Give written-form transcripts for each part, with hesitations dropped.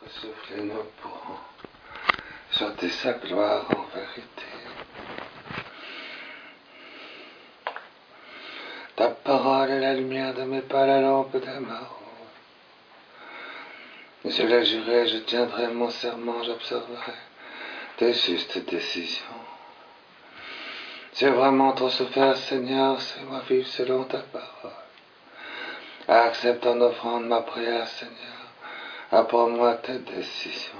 souffler nos pourrons, chanter sa gloire en vérité. Ta parole est la lumière de mes pas, la lampe de ma roue. Je l'ai juré, je tiendrai mon serment, j'observerai tes justes décisions. J'ai vraiment trop souffert, Seigneur, c'est-moi vivre selon ta parole. Accepte en offrande ma prière, Seigneur, apprends-moi tes décisions.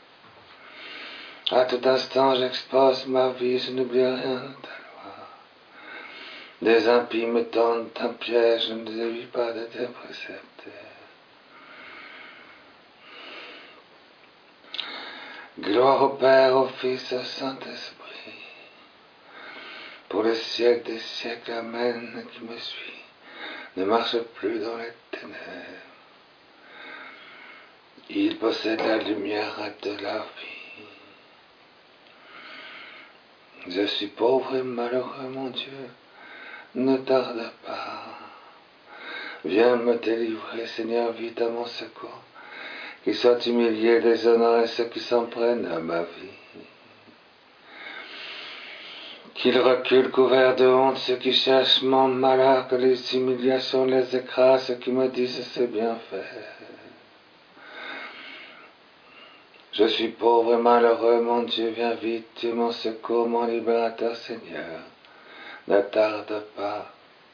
À tout instant, j'expose ma vie, je n'oublie rien de ta loi. Des impies me tendent un piège, je ne dévie pas de tes préceptes. Gloire au Père, au Fils, au Saint-Esprit. Pour les siècles des siècles, Amen, qui me suit, ne marche plus dans les ténèbres. Il possède la lumière de la vie. Je suis pauvre et malheureux, mon Dieu, ne tarde pas. Viens me délivrer, Seigneur, vite à mon secours. Qu'ils soient humiliés, déshonorés ceux qui s'en prennent à ma vie. Qu'ils reculent couverts de honte ceux qui cherchent mon malheur, que les humiliations les écrasent, ceux qui me disent c'est bien fait. Je suis pauvre et malheureux, mon Dieu, viens vite, tu es mon secours, mon libérateur, Seigneur, ne tarde pas.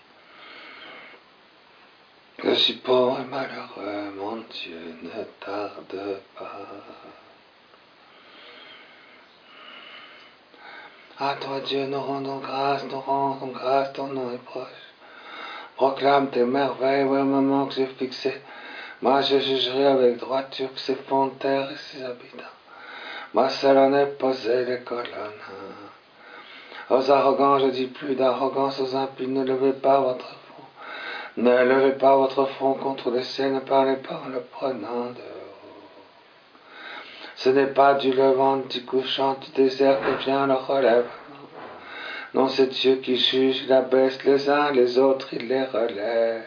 Je suis pauvre et malheureux, mon Dieu, ne tarde pas. À toi, Dieu, nous rendons grâce, ton nom est proche. Proclame tes merveilles, au moment que j'ai fixé. Moi, je jugerai avec droiture que ces fonds de terre et ses habitants. Moi seul en ai posé les colonnes. Aux arrogants, je dis plus d'arrogance, aux impies, ne levez pas votre front. Ne levez pas votre front contre le ciel, ne parlez pas en le prenant de haut. Ce n'est pas du levant, du couchant, du désert que vient le relèvement. Non, c'est Dieu qui juge, il abaisse les uns, les autres, il les relève.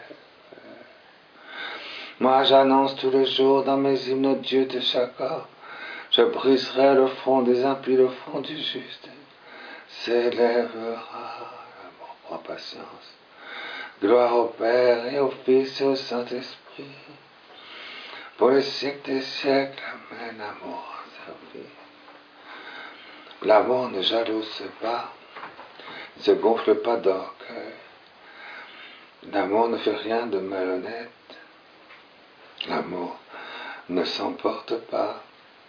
Moi, j'annonce tout le jour dans mes hymnes au Dieu de Jacob. Je briserai le front des impies, le front du juste s'élèvera. L'amour prend patience. Gloire au Père et au Fils et au Saint-Esprit. Pour les siècles des siècles, Amen. L'amour a servi. L'amour ne jalouse pas, ne se gonfle pas d'orgueil. L'amour ne fait rien de malhonnête. L'amour ne s'emporte pas.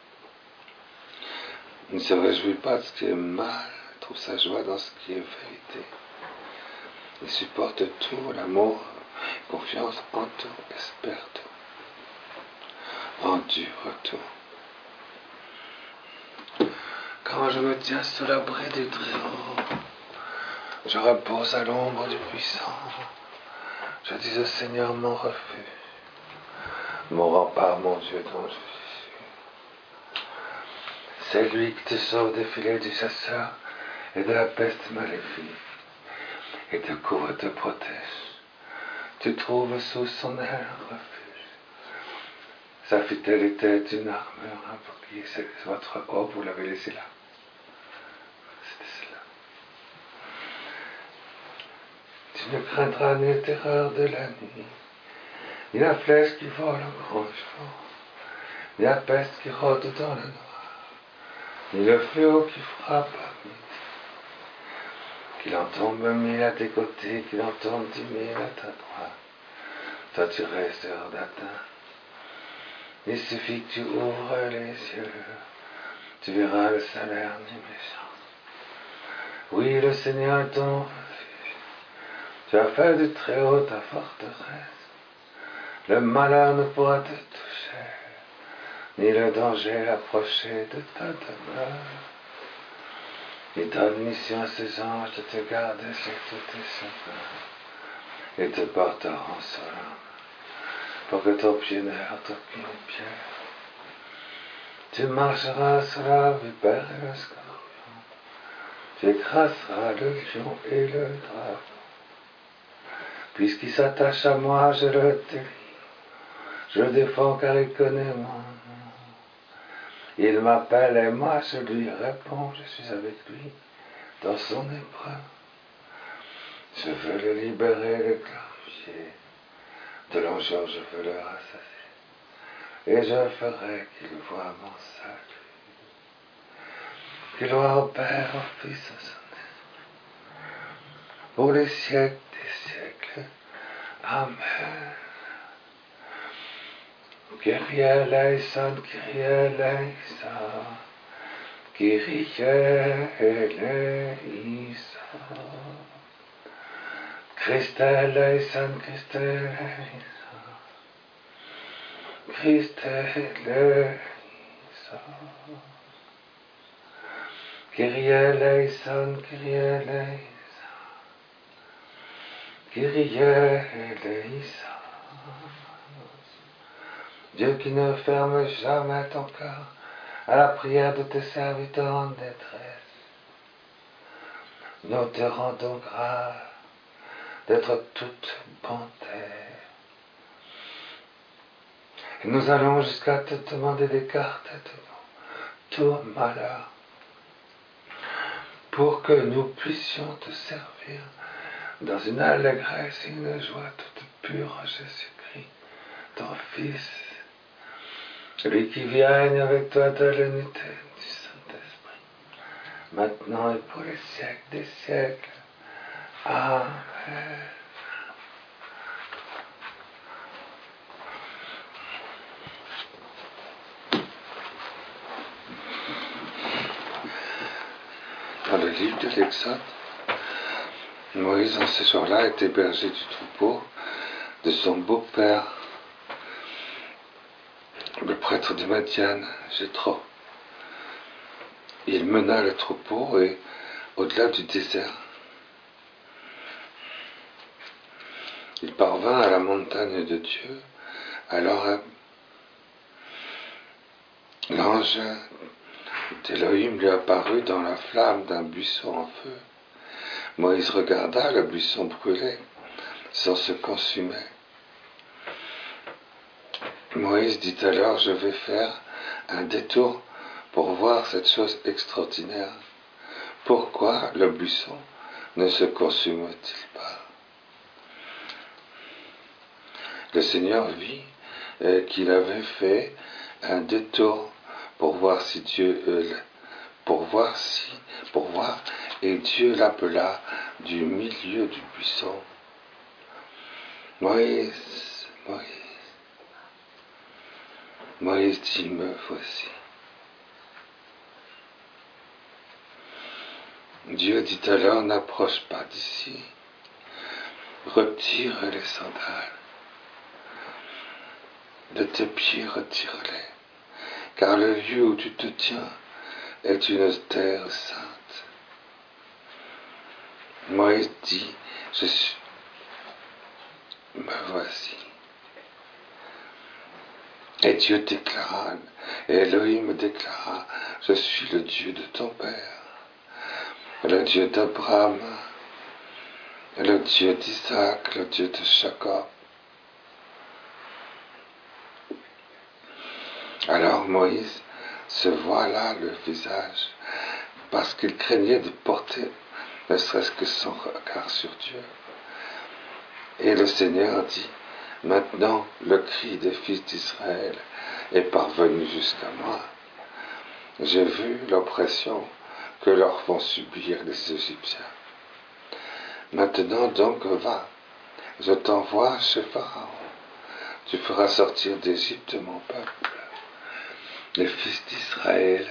Il ne se réjouit pas de ce qui est mal, il trouve sa joie dans ce qui est vérité. Il supporte tout, l'amour, confiance en tout, espère tout, endure tout. Quand je me tiens sous l'abri du Très-Haut, je repose à l'ombre du Puissant. Je dis au Seigneur mon refuge, mon rempart, mon Dieu dont je suis. C'est lui qui te sauve des filets du chasseur et de la peste maléfique, et te couvre et te protège. Tu trouves sous son aile un refuge. Sa fidélité est une armure, un bouclier. C'est votre haut, vous l'avez laissé là. C'était cela. Tu ne craindras ni les terreurs de la nuit, ni la flèche qui vole au grand jour, ni la peste qui rôde dans le noir, ni le fléau qui frappe à midi. Qu'il en tombe 1000 à tes côtés, qu'il en tombe 10 000 à ta droite. Toi tu restes hors d'atteinte. Il suffit que tu ouvres les yeux, tu verras le salaire du méchant. Oui, le Seigneur est ton refuge. Tu as fait du Très-Haut ta forteresse. Le malheur ne pourra te toucher, ni le danger approcher de ta demeure. Il donne mission à ses anges de te garder sur tous tes chemins et te porteront sur la main pour que ton pied ne heurte aucune pierre. Tu marcheras sur la vipère et le scorpion. Tu écraseras le lion et le dragon. Puisqu'il s'attache à moi, je le délivre. Je le défends car il connaît mon nom. Il m'appelle et moi je lui réponds, je suis avec lui dans son épreuve. Je veux le libérer, le glorifier. De l'enjeu, je veux le rassasier. Et je ferai qu'il voie mon salut. Gloire au Père, au Fils, au Saint-Esprit, pour les siècles des siècles. Amen. Kyrie eleison, Kyrie eleison, Kyrie eleison. Christe eleison, Christe eleison, Christe eleison. Kyrie eleison, Kyrie eleison, Kyrie eleison. Dieu qui ne ferme jamais ton cœur à la prière de tes serviteurs en détresse, nous te rendons grâce d'être toute bonté. Et nous allons jusqu'à te demander d'écarter de nous tout malheur, pour que nous puissions te servir dans une allégresse et une joie toute pure en Jésus-Christ, ton Fils, celui qui règne avec toi dans l'unité du Saint-Esprit, maintenant et pour les siècles des siècles. Amen. Dans le livre de l'Exode, Moïse, en ce jour-là, était berger du troupeau de son beau-père, le prêtre de Madian, Jéthro. Il mena le troupeau et au-delà du désert. Il parvint à la montagne de Dieu, à l'Horeb. L'ange d'Élohim lui apparut dans la flamme d'un buisson en feu. Moïse regarda, le buisson brûlait sans se consumer. Moïse dit alors, je vais faire un détour pour voir cette chose extraordinaire. Pourquoi le buisson ne se consume-t-il pas? Le Seigneur vit qu'il avait fait un détour pour voir si Dieu pour voir, et Dieu l'appela du milieu du buisson. Moïse, Moïse. Moïse dit, me voici. Dieu dit alors, n'approche pas d'ici, retire les sandales. De tes pieds, retire-les, car le lieu où tu te tiens est une terre sainte. Moïse dit, me voici. Et Dieu déclara, et Elohim déclara, je suis le Dieu de ton père, le Dieu d'Abraham, le Dieu d'Isaac, le Dieu de Jacob. Alors Moïse se voila le visage, parce qu'il craignait de porter ne serait-ce que son regard sur Dieu. Et le Seigneur dit, maintenant le cri des fils d'Israël est parvenu jusqu'à moi. J'ai vu l'oppression que leur font subir les Égyptiens. Maintenant donc va, je t'envoie chez Pharaon. Tu feras sortir d'Égypte mon peuple, les fils d'Israël.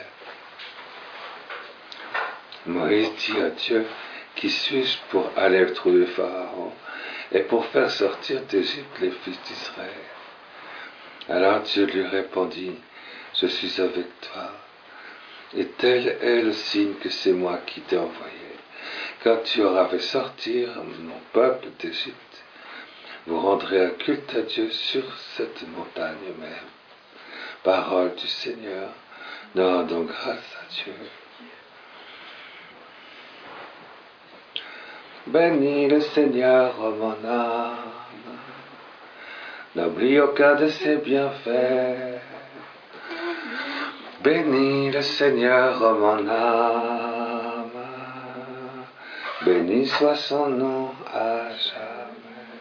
Moïse dit à Dieu, qui suis-je pour aller trouver Pharaon et pour faire sortir d'Égypte les fils d'Israël? Alors Dieu lui répondit, je suis avec toi, et tel est le signe que c'est moi qui t'ai envoyé. Quand tu auras fait sortir mon peuple d'Égypte, vous rendrez un culte à Dieu sur cette montagne même. Parole du Seigneur, nous rendons grâce à Dieu. Bénis le Seigneur, ô mon âme, n'oublie aucun de ses bienfaits. Bénis le Seigneur, ô mon âme, béni soit son nom à jamais.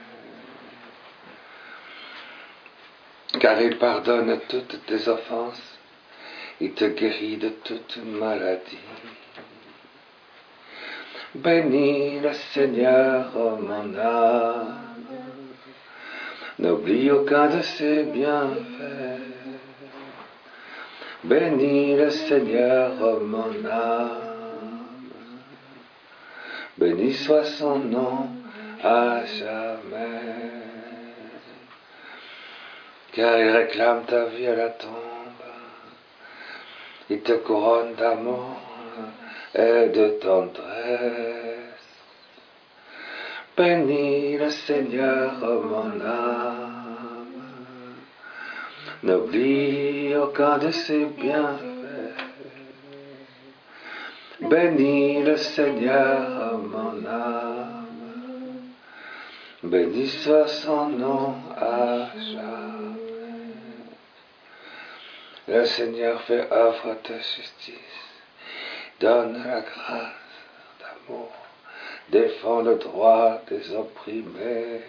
Car il pardonne toutes tes offenses, il te guérit de toute maladie. Bénis le Seigneur, ô mon âme, n'oublie aucun de ses bienfaits. Bénis le Seigneur, ô mon âme, béni soit son nom à jamais. Car il réclame ta vie à la tombe, il te couronne d'amour et de tendresse. Bénis le Seigneur, ô mon âme, n'oublie aucun de ses bienfaits. Bénis le Seigneur, ô mon âme, béni soit son nom à jamais. Le Seigneur fait œuvre de justice, donne la grâce d'amour, défend le droit des opprimés.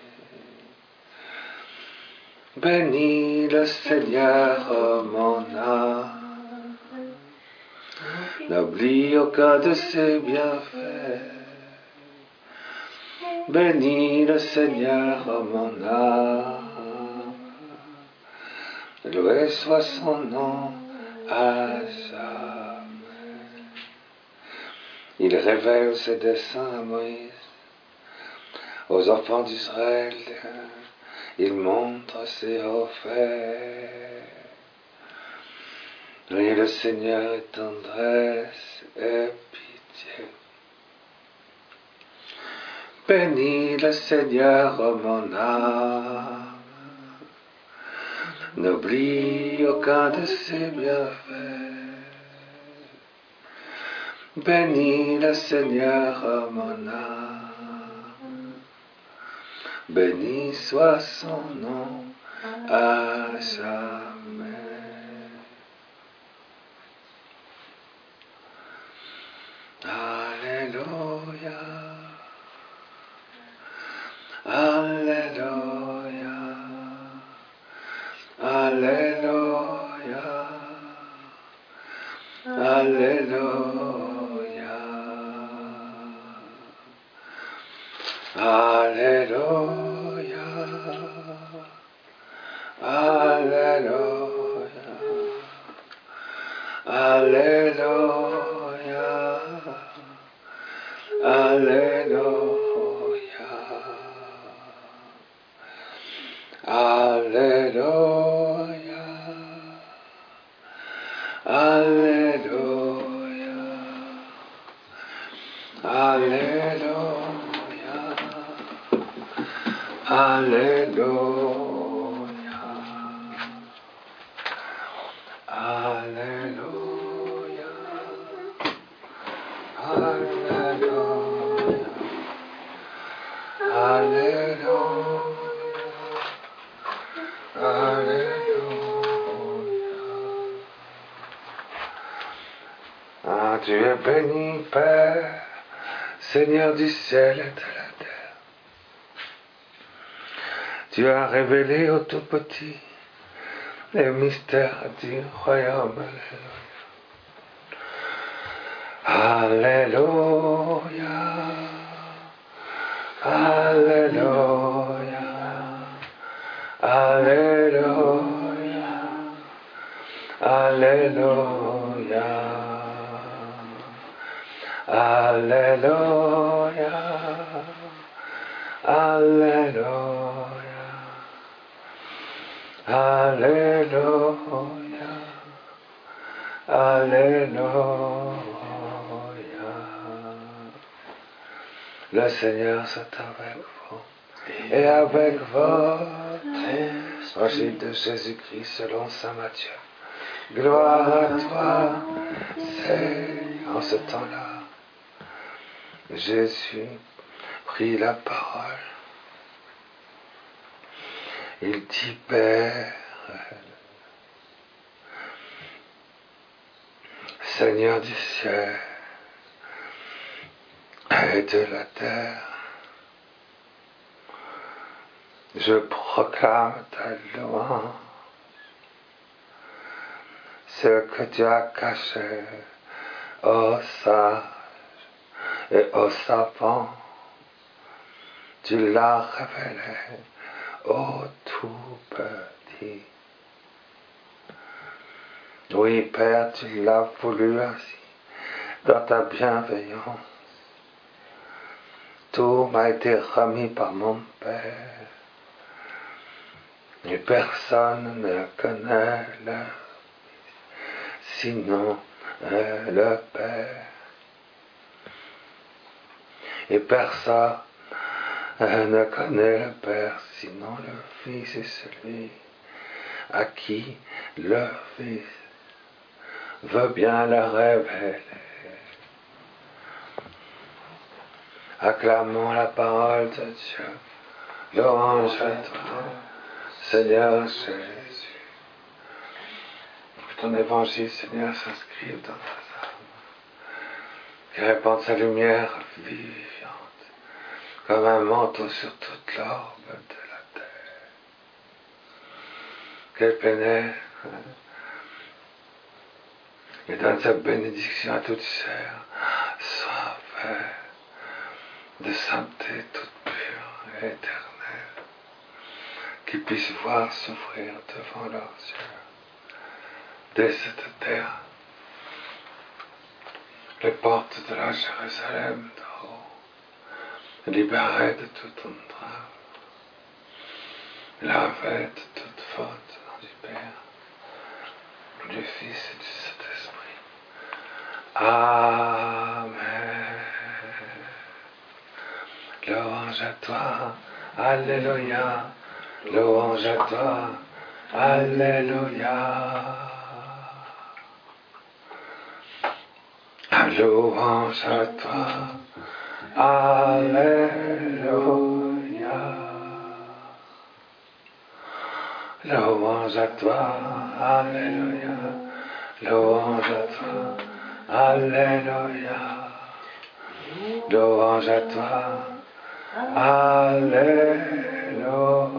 Bénis le Seigneur, ô mon âme, n'oublie aucun de ses bienfaits. Bénis le Seigneur, ô mon âme, loué soit son nom à jamais. Il révèle ses desseins à Moïse, aux enfants d'Israël, il montre ses hauts faits. Oui, le Seigneur est tendresse et pitié. Bénis le Seigneur, ô mon âme, n'oublie aucun de ses bienfaits. Bénis le Seigneur, ô mon âme, béni soit son nom à jamais. Alléluia, Alléluia, Alléluia, Alléluia, Alléluia, Alléluia, Alléluia, Alléluia, Alléluia, Alléluia, Alléluia, Alléluia, Alléluia, Alléluia, Alléluia, Alléluia. Ah, tu es béni, Père, Seigneur du ciel et de la terre. Tu as révélé au tout petit les mystères du royaume. Alléluia, Alléluia, Alléluia, Alléluia, Alléluia, Alléluia, Alléluia, Alléluia. Le Seigneur soit avec vous et avec votre Évangile de Jésus-Christ selon saint Matthieu. Gloire à toi, Seigneur. En ce temps-là, Jésus prit la parole. Il dit, Père, Seigneur du ciel et de la terre, je proclame ta louange, ce que tu as caché aux sages et aux savants, tu l'as révélé aux tout petits. Oui, Père, tu l'as voulu ainsi, dans ta bienveillance. Tout m'a été remis par mon Père, et personne ne connaît le sinon le Père. Et personne ne connaît le Père sinon le Fils et celui à qui le Fils veut bien le révéler. Acclamons la parole de Dieu. Louange à toi, Seigneur Jésus. Que ton évangile, Seigneur, s'inscrive dans ta âme. Qu'il répande sa lumière vivifiante, comme un manteau sur toute l'orbe de la terre. Qu'elle pénètre et donne sa bénédiction à toute chair, soit fait de sainteté toute pure et éternelle, qu'ils puissent voir s'ouvrir devant leurs yeux, dès cette terre, les portes de la Jérusalem d'en haut, libérées de toute entrave, lavées de toute faute dans du Père, du Fils et du Saint-Esprit. Amen. Louange à toi, Alléluia. Louange à toi, Alléluia. Louange à toi, Alléluia. Louange à toi, Alléluia. Louange à toi, Alléluia. Louange à toi, Alléluia.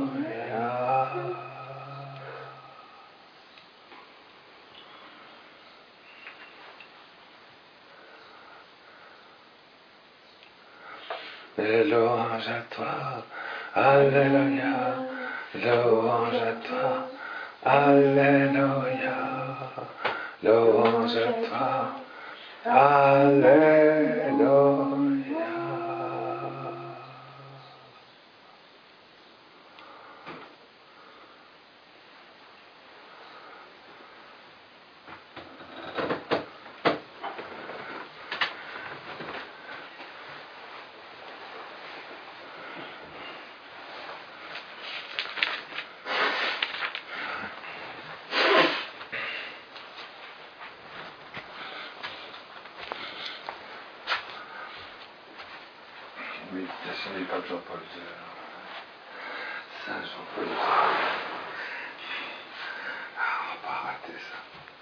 Et louange à toi, Alléluia. Louange à toi, Alléluia. Louange à toi, Alléluia. Méditation du pape Jean-Paul II. Saint Jean-Paul II. Ah, on va pas rater ça.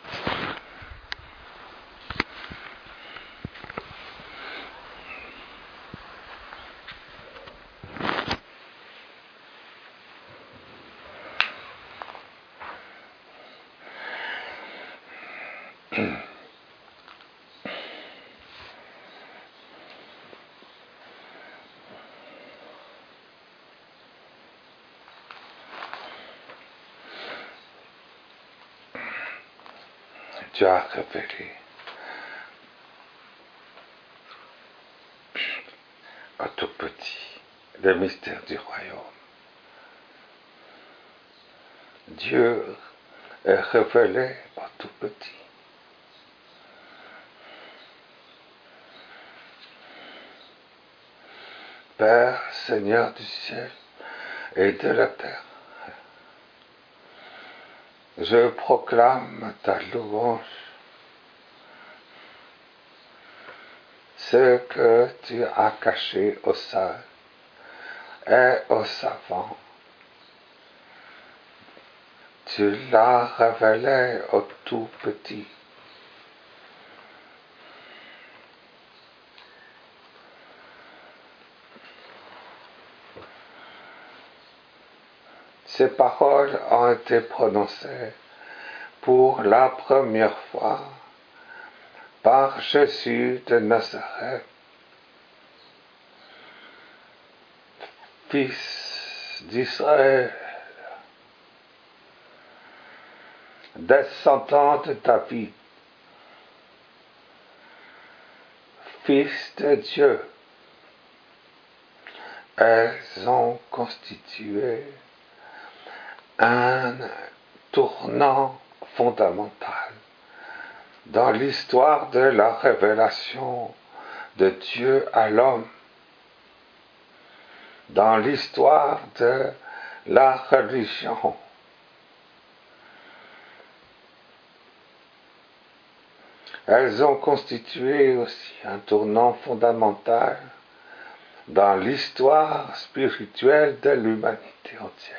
Tu as révélé à tout petit le mystère du royaume. Dieu est révélé à tout petit. Père, Seigneur du ciel et de la terre, je proclame ta louange, ce que tu as caché aux sages et aux savants. Tu l'as révélé aux tout petits. ces paroles ont été prononcées pour la première fois par Jésus de Nazareth, fils d'Israël, descendant de David, fils de Dieu. Elles ont constitué un tournant fondamental dans l'histoire de la révélation de Dieu à l'homme, dans l'histoire de la religion. Elles ont constitué aussi un tournant fondamental dans l'histoire spirituelle de l'humanité entière.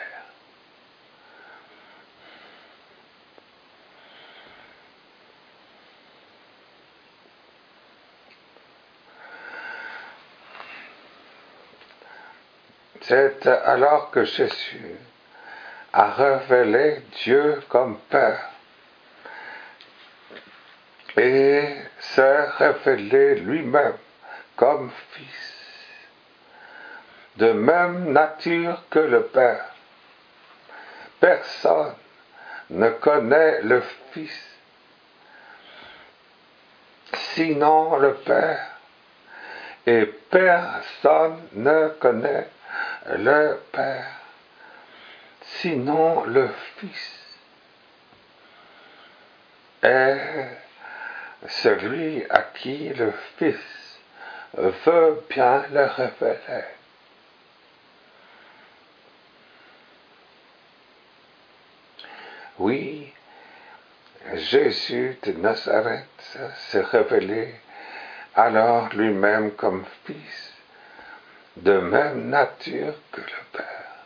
C'est alors que Jésus a révélé Dieu comme Père et s'est révélé lui-même comme Fils, de même nature que le Père. Personne ne connaît le Fils sinon le Père, et personne ne connaît le Père sinon le Fils, est celui à qui le Fils veut bien le révéler. Oui, Jésus de Nazareth s'est révélé alors lui-même comme Fils, de même nature que le Père.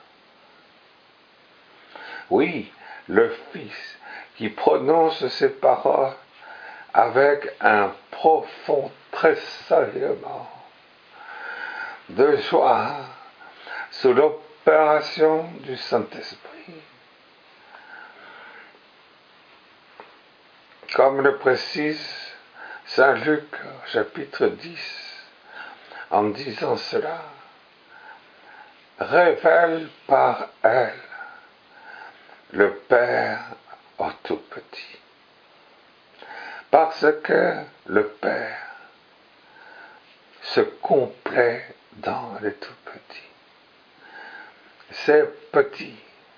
Oui, le Fils qui prononce ces paroles avec un profond tressaillement de joie sous l'opération du Saint-Esprit. Comme le précise Saint Luc, chapitre 10, en disant cela, révèle par elle le Père au tout petit. Parce que le Père se complaît dans les tout petits. Ces petits,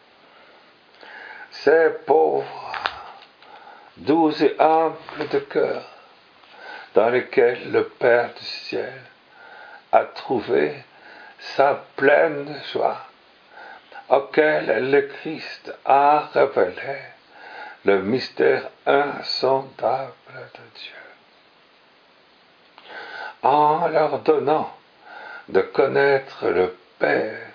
ces pauvres, doux et humbles de cœur, dans lesquels le Père du ciel a trouvé sa pleine joie, auquel le Christ a révélé le mystère insondable de Dieu, en leur donnant de connaître le Père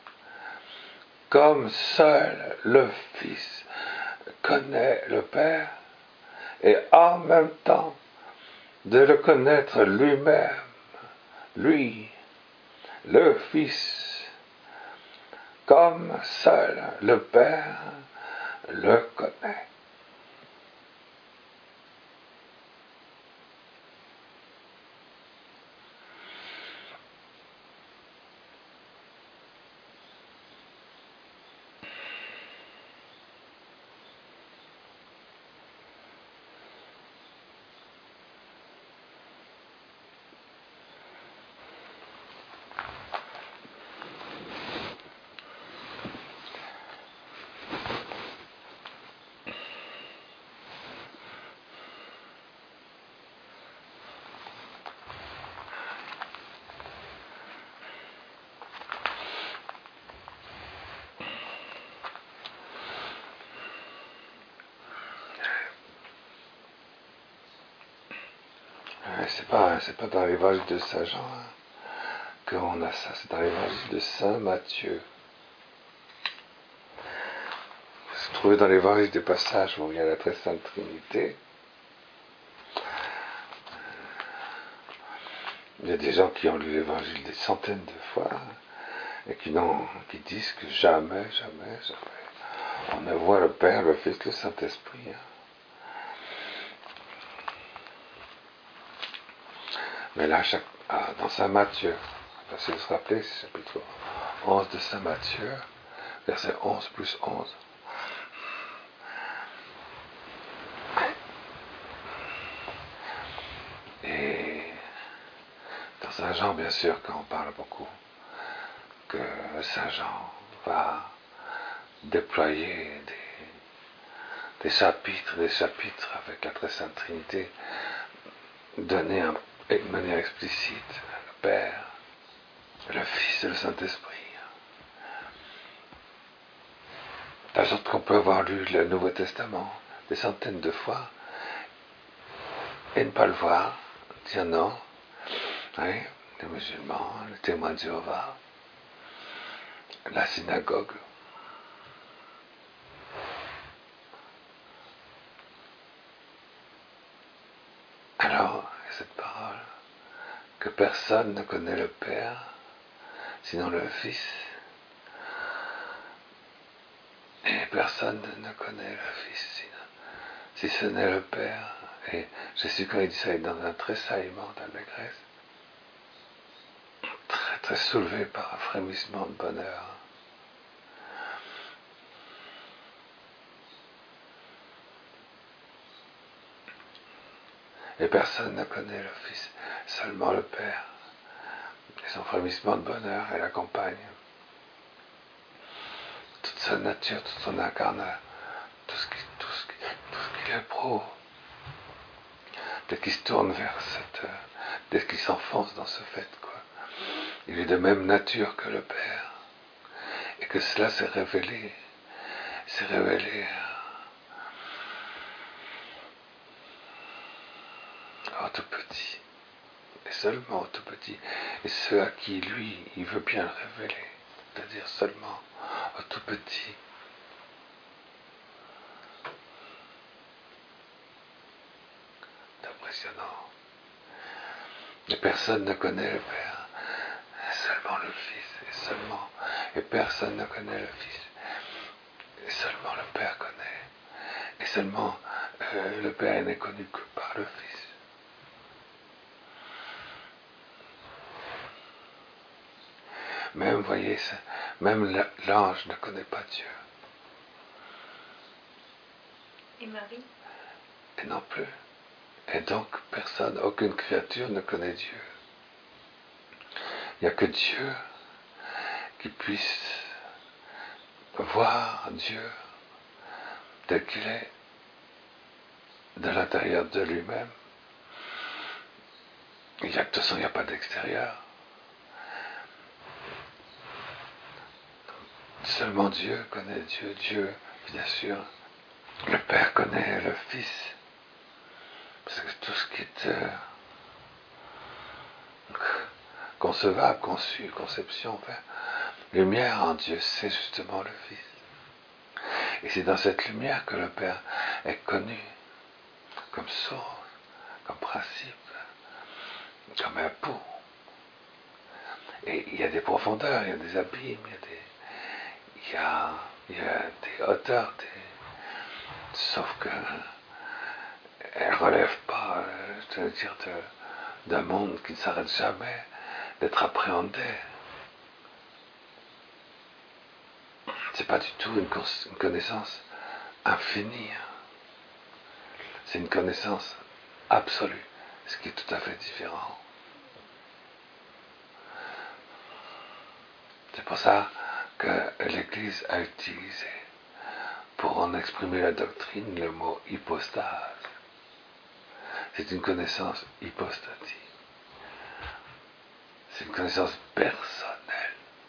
comme seul le Fils connaît le Père, et en même temps de le connaître lui-même, lui, le Fils, comme seul le Père le connaît. C'est pas dans l'évangile de Saint Jean qu'on a ça, c'est dans l'évangile de Saint Matthieu. Vous trouvez dans l'évangile des passages où il y a la très sainte Trinité. Il y a des gens qui ont lu l'évangile des centaines de fois, et qui disent que jamais, jamais, jamais, on ne voit le Père, le Fils, le Saint-Esprit. Mais là, dans Saint Matthieu, si vous vous rappelez, c'est chapitre 11 de Saint Matthieu, verset 11 plus 11. Et dans Saint Jean, bien sûr, quand on parle beaucoup, que Saint Jean va déployer des chapitres avec la Très Sainte Trinité, donner de manière explicite le Père, le Fils et le Saint-Esprit. De la sorte qu'on peut avoir lu le Nouveau Testament des centaines de fois et ne pas le voir, dire non. Oui, les musulmans, les témoins de Jéhovah, la synagogue. Alors, cette parole, que personne ne connaît le Père, sinon le Fils, et personne ne connaît le Fils, si ce n'est le Père. Et Jésus, quand il dit ça, il est dans un tressaillement d'allégresse, très très soulevé par un frémissement de bonheur. Et personne ne connaît le Fils, seulement le Père. Et son frémissement de bonheur, elle accompagne toute sa nature, toute son incarnat, tout ce qu'il éprouve. Dès qu'il se tourne dès qu'il s'enfonce dans ce fait, quoi. Il est de même nature que le Père. Et que cela s'est révélé au tout petit. Et seulement au tout petit. Et ceux à qui, lui, il veut bien le révéler. C'est-à-dire seulement au tout petit. C'est impressionnant. Et personne ne connaît le Père. Seulement le Fils. Et personne ne connaît le Fils. Et seulement le Père connaît. Et seulement le Père n'est connu que par le Fils. Même, voyez, même l'ange ne connaît pas Dieu. Et Marie? Et non plus. Et donc, personne, aucune créature ne connaît Dieu. Il n'y a que Dieu qui puisse voir Dieu tel qu'il est de l'intérieur de lui-même. De toute façon, il n'y a pas d'extérieur. Seulement Dieu connaît Dieu. Dieu, bien sûr, le Père connaît le Fils. Parce que tout ce qui est concevable, conçu, conception, lumière en Dieu, c'est justement le Fils. Et c'est dans cette lumière que le Père est connu comme source, comme principe, comme époux. Et il y a des profondeurs, il y a des abîmes, il y a des hauteurs, sauf que elle ne relève pas, je veux dire, d'un monde qui ne s'arrête jamais d'être appréhendé. C'est pas du tout une connaissance infinie. C'est une connaissance absolue, ce qui est tout à fait différent. C'est pour ça que l'Église a utilisé, pour en exprimer la doctrine, le mot hypostase. C'est une connaissance hypostatique. C'est une connaissance personnelle.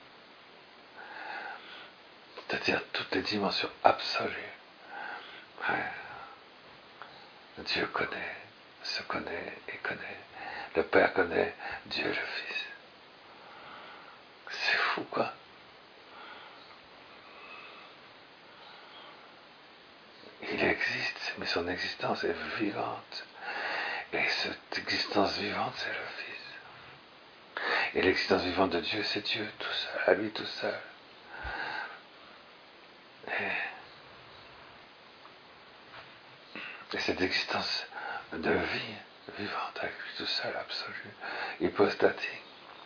C'est-à-dire toutes les dimensions absolues. Ouais. Dieu connaît, se connaît et connaît. Le Père connaît Dieu le Fils. C'est fou, quoi. Il existe, mais son existence est vivante. Et cette existence vivante, c'est le Fils. Et l'existence vivante de Dieu, c'est Dieu tout seul, à lui tout seul. Et cette existence de vie vivante avec lui tout seul, absolue, hypostatique.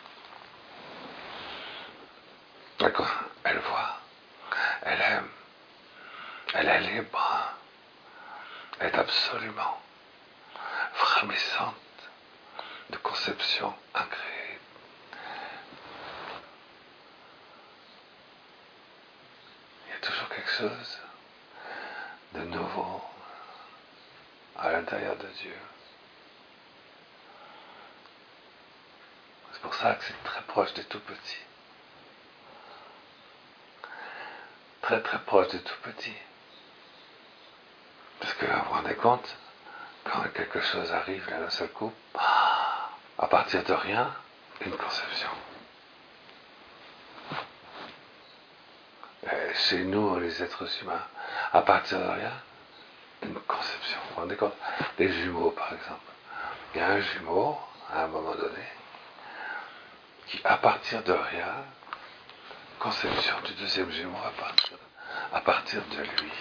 D'accord, elle voit, elle aime, elle est libre, elle est absolument frémissante de conception incréée. Il y a toujours quelque chose de nouveau à l'intérieur de Dieu. C'est pour ça que c'est très proche des tout petits. Très très proche des tout petits. Parce que vous vous rendez compte, quand quelque chose arrive là d'un seul coup, à partir de rien, une conception. Et chez nous, les êtres humains, à partir de rien, une conception. Vous vous rendez compte? Les jumeaux, par exemple. Il y a un jumeau, à un moment donné, qui, à partir de rien, conception du deuxième jumeau à partir de lui.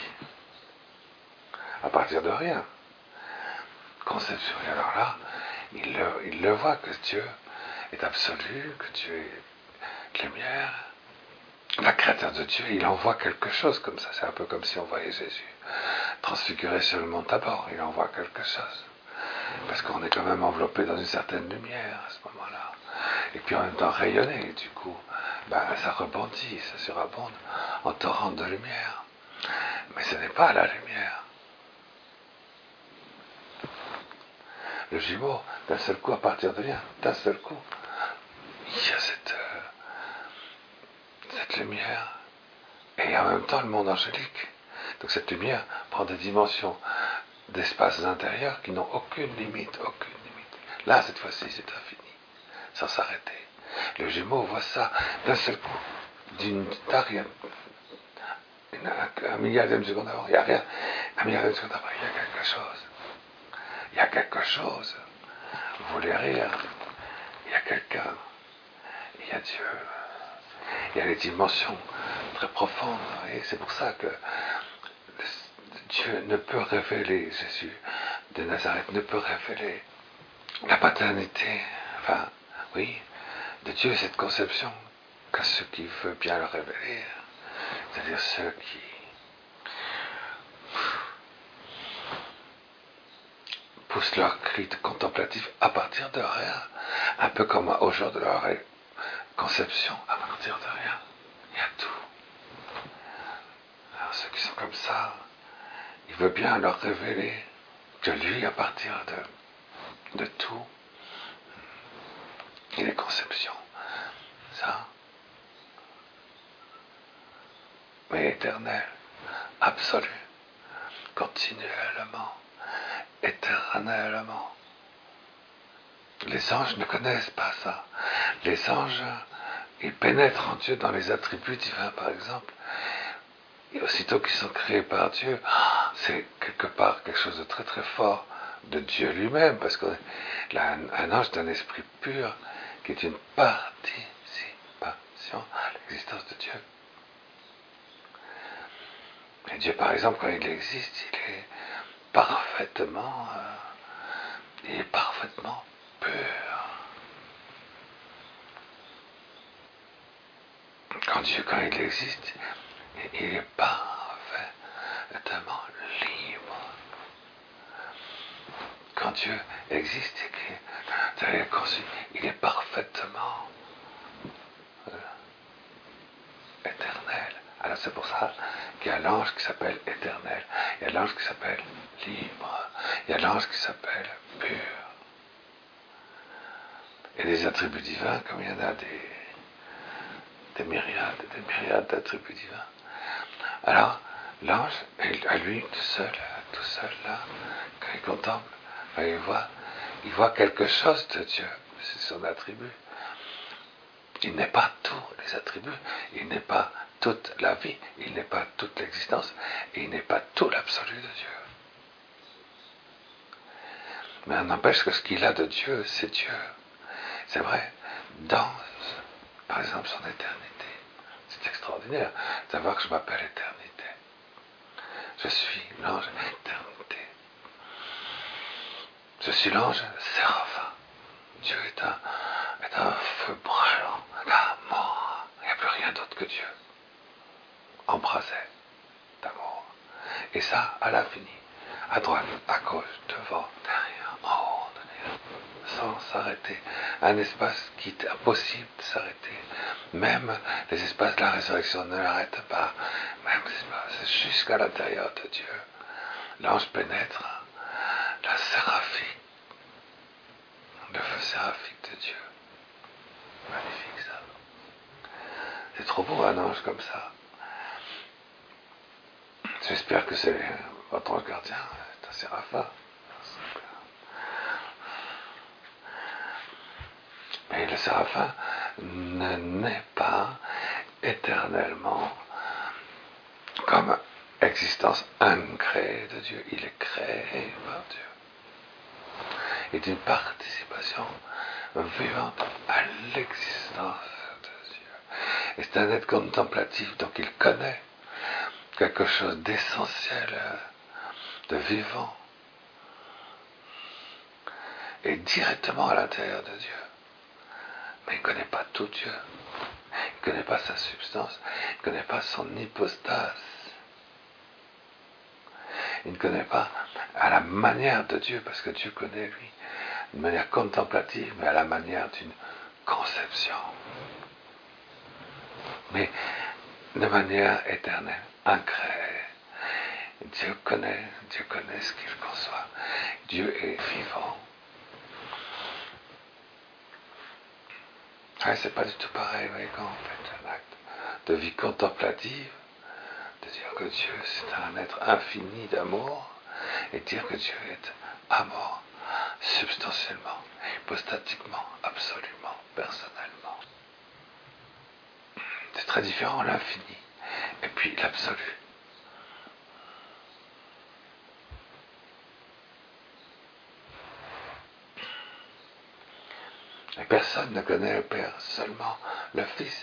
À partir de rien. Conception. Et alors là, il le voit que Dieu est absolu, que Dieu est lumière. La créateur de Dieu, il envoie quelque chose comme ça. C'est un peu comme si on voyait Jésus transfiguré sur le mont Tabor. Il envoie quelque chose. Parce qu'on est quand même enveloppé dans une certaine lumière à ce moment-là. Et puis en même temps rayonné. Et du coup, ça rebondit, ça surabonde en torrent de lumière. Mais ce n'est pas la lumière. Le jumeau, d'un seul coup, à partir de rien, d'un seul coup, il y a cette lumière. Et en même temps, le monde angélique. Donc cette lumière prend des dimensions d'espaces intérieurs qui n'ont aucune limite, aucune limite. Là, cette fois-ci, c'est infini, sans s'arrêter. Le jumeau voit ça d'un seul coup, d'un rien. Un milliardième de seconde avant, il n'y a rien. Un milliardième de seconde après, il y a quelque chose. Il y a quelque chose. Vous voulez rire? Il y a quelqu'un. Il y a Dieu. Il y a les dimensions très profondes. Et c'est pour ça que Dieu ne peut révéler, Jésus de Nazareth ne peut révéler la paternité, de Dieu, cette conception, qu'à ceux qui veulent bien le révéler. C'est-à-dire ceux qui poussent leur cri de contemplatif à partir de rien, un peu comme au jour de leur conception, à partir de rien. Il y a tout. Alors ceux qui sont comme ça, il veut bien leur révéler que lui, à partir de tout, il est conception. Ça. Mais éternel, absolu, continuellement, éternellement. Les anges ne connaissent pas ça. Les anges, ils pénètrent en Dieu dans les attributs divins, par exemple. Et aussitôt qu'ils sont créés par Dieu, c'est quelque part quelque chose de très très fort de Dieu lui-même, parce qu'un ange d'un esprit pur, qui est une participation à l'existence de Dieu. Et Dieu, par exemple, quand il existe, il est parfaitement pur. Quand il existe, il est parfaitement libre. Quand Dieu existe et qu'il est conçu, il est parfaitement éternel. Alors c'est pour ça qu'il y a l'ange qui s'appelle éternel, il y a l'ange qui s'appelle libre, il y a l'ange qui s'appelle pur. Et des attributs divins, comme il y en a des myriades d'attributs divins. Alors, l'ange, à lui, tout seul là, quand il contemple, il voit quelque chose de Dieu, c'est son attribut. Il n'est pas tous les attributs, il n'est pas toute la vie, il n'est pas toute l'existence, et il n'est pas tout l'absolu de Dieu. Mais on n'empêche que ce qu'il a de Dieu, c'est Dieu. C'est vrai, dans, par exemple, son éternité. C'est extraordinaire de savoir que je m'appelle éternité. Je suis l'ange éternité. Je suis l'ange séraphin. Dieu est un feu brûlant, d'amour. Il n'y a plus rien d'autre que Dieu. Embrasé d'amour. Et ça, à l'infini. À droite, à gauche, devant, derrière, en haut, derrière, sans s'arrêter. Un espace qui est impossible de s'arrêter. Même les espaces de la résurrection ne l'arrêtent pas. Même c'est jusqu'à l'intérieur de Dieu. L'ange pénètre la séraphie, le feu séraphique de Dieu. Magnifique ça. C'est trop beau un ange comme ça. J'espère que c'est votre ange gardien, c'est un séraphin. Mais le séraphin ne naît pas éternellement comme existence incréée de Dieu. Il est créé par Dieu. Et d'une participation vivante à l'existence de Dieu. Et c'est un être contemplatif, donc il connaît quelque chose d'essentiel, de vivant, et directement à l'intérieur de Dieu. Mais il ne connaît pas tout Dieu. Il ne connaît pas sa substance. Il ne connaît pas son hypostase. Il ne connaît pas à la manière de Dieu, parce que Dieu connaît, lui, d'une manière contemplative, mais à la manière d'une conception. Mais de manière éternelle, incréée. Dieu connaît ce qu'il conçoit. Dieu est vivant. Ouais, c'est pas du tout pareil, vous voyez, quand on fait un acte de vie contemplative, de dire que Dieu c'est un être infini d'amour, et dire que Dieu est amour, substantiellement, hypostatiquement, absolument, personnellement. C'est très différent, l'infini, et puis l'absolu. Et personne ne connaît le Père, seulement le Fils,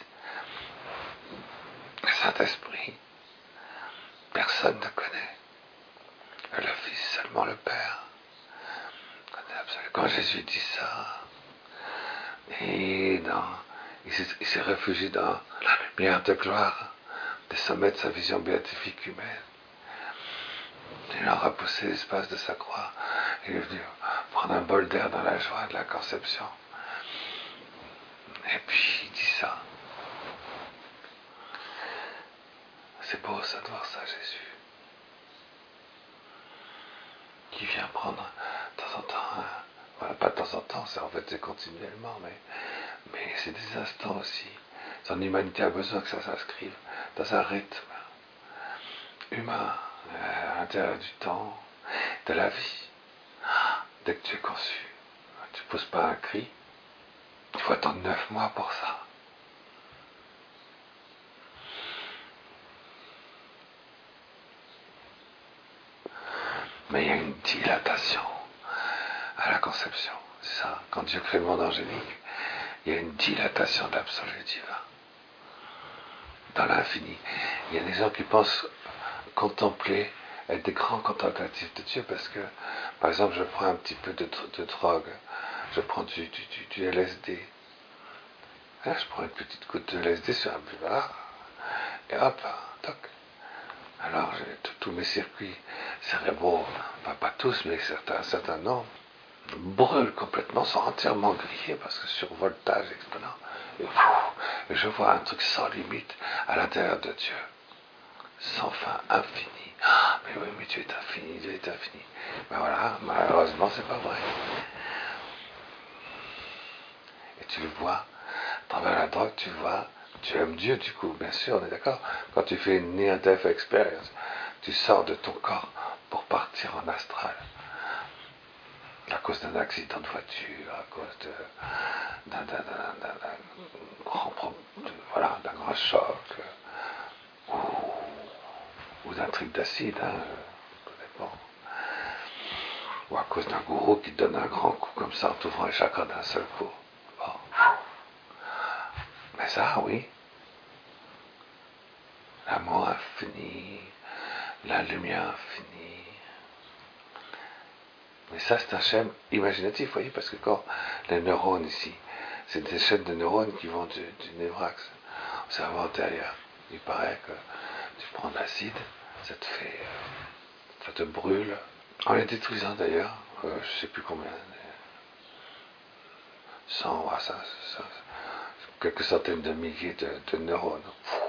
le Saint-Esprit. Personne ne connaît le Fils, seulement le Père. Quand Jésus dit ça, et il s'est réfugié dans la lumière de gloire des sommets de sa vision béatifique humaine. Il a repoussé l'espace de sa croix. Il est venu prendre un bol d'air dans la joie de la conception. Et puis il dit ça. C'est beau ça de voir ça, Jésus. Qui vient prendre de temps en temps, voilà, pas de temps en temps, c'est continuellement, mais c'est des instants aussi. Son humanité a besoin que ça s'inscrive dans un rythme humain, à l'intérieur du temps, de la vie. Dès que tu es conçu, tu ne pousses pas un cri, il faut attendre 9 mois pour ça. Mais il y a une dilatation à la conception, c'est ça. Quand Dieu crée le monde angélique, il y a une dilatation de l'absolu divin. Dans l'infini. Il y a des gens qui pensent contempler, être des grands contemplatifs de Dieu, parce que, par exemple, je prends un petit peu de drogue, je prends du LSD. Là, je prends une petite goutte de LSD sur un buvard, et hop, toc. Alors, tous mes circuits cérébraux, enfin pas tous, mais un certain nombre, brûlent complètement, sont entièrement grillés, parce que survoltage exponent. Et je vois un truc sans limite à l'intérieur de Dieu. Sans fin, infini. Ah, mais oui, mais Dieu est infini, Dieu est infini. Ben voilà, malheureusement, c'est pas vrai. Et tu le vois, à travers la drogue, tu vois, tu aimes Dieu du coup, bien sûr, on est d'accord. Quand tu fais une near-death experience, tu sors de ton corps pour partir en astral. À cause d'un accident de voiture, à cause d'un grand choc, ou d'un truc d'acide, ou à cause d'un gourou qui te donne un grand coup comme ça en t'ouvrant les chakras d'un seul coup. Bon. Mais ça, oui, l'amour infini, la lumière infinie. Mais ça, c'est un schéma imaginatif, vous voyez, parce que quand les neurones ici, c'est des chaînes de neurones qui vont du névrax au cerveau antérieur. Il paraît que tu prends de l'acide, ça te brûle. En les détruisant d'ailleurs, je ne sais plus combien, 100, quelques centaines de milliers de neurones.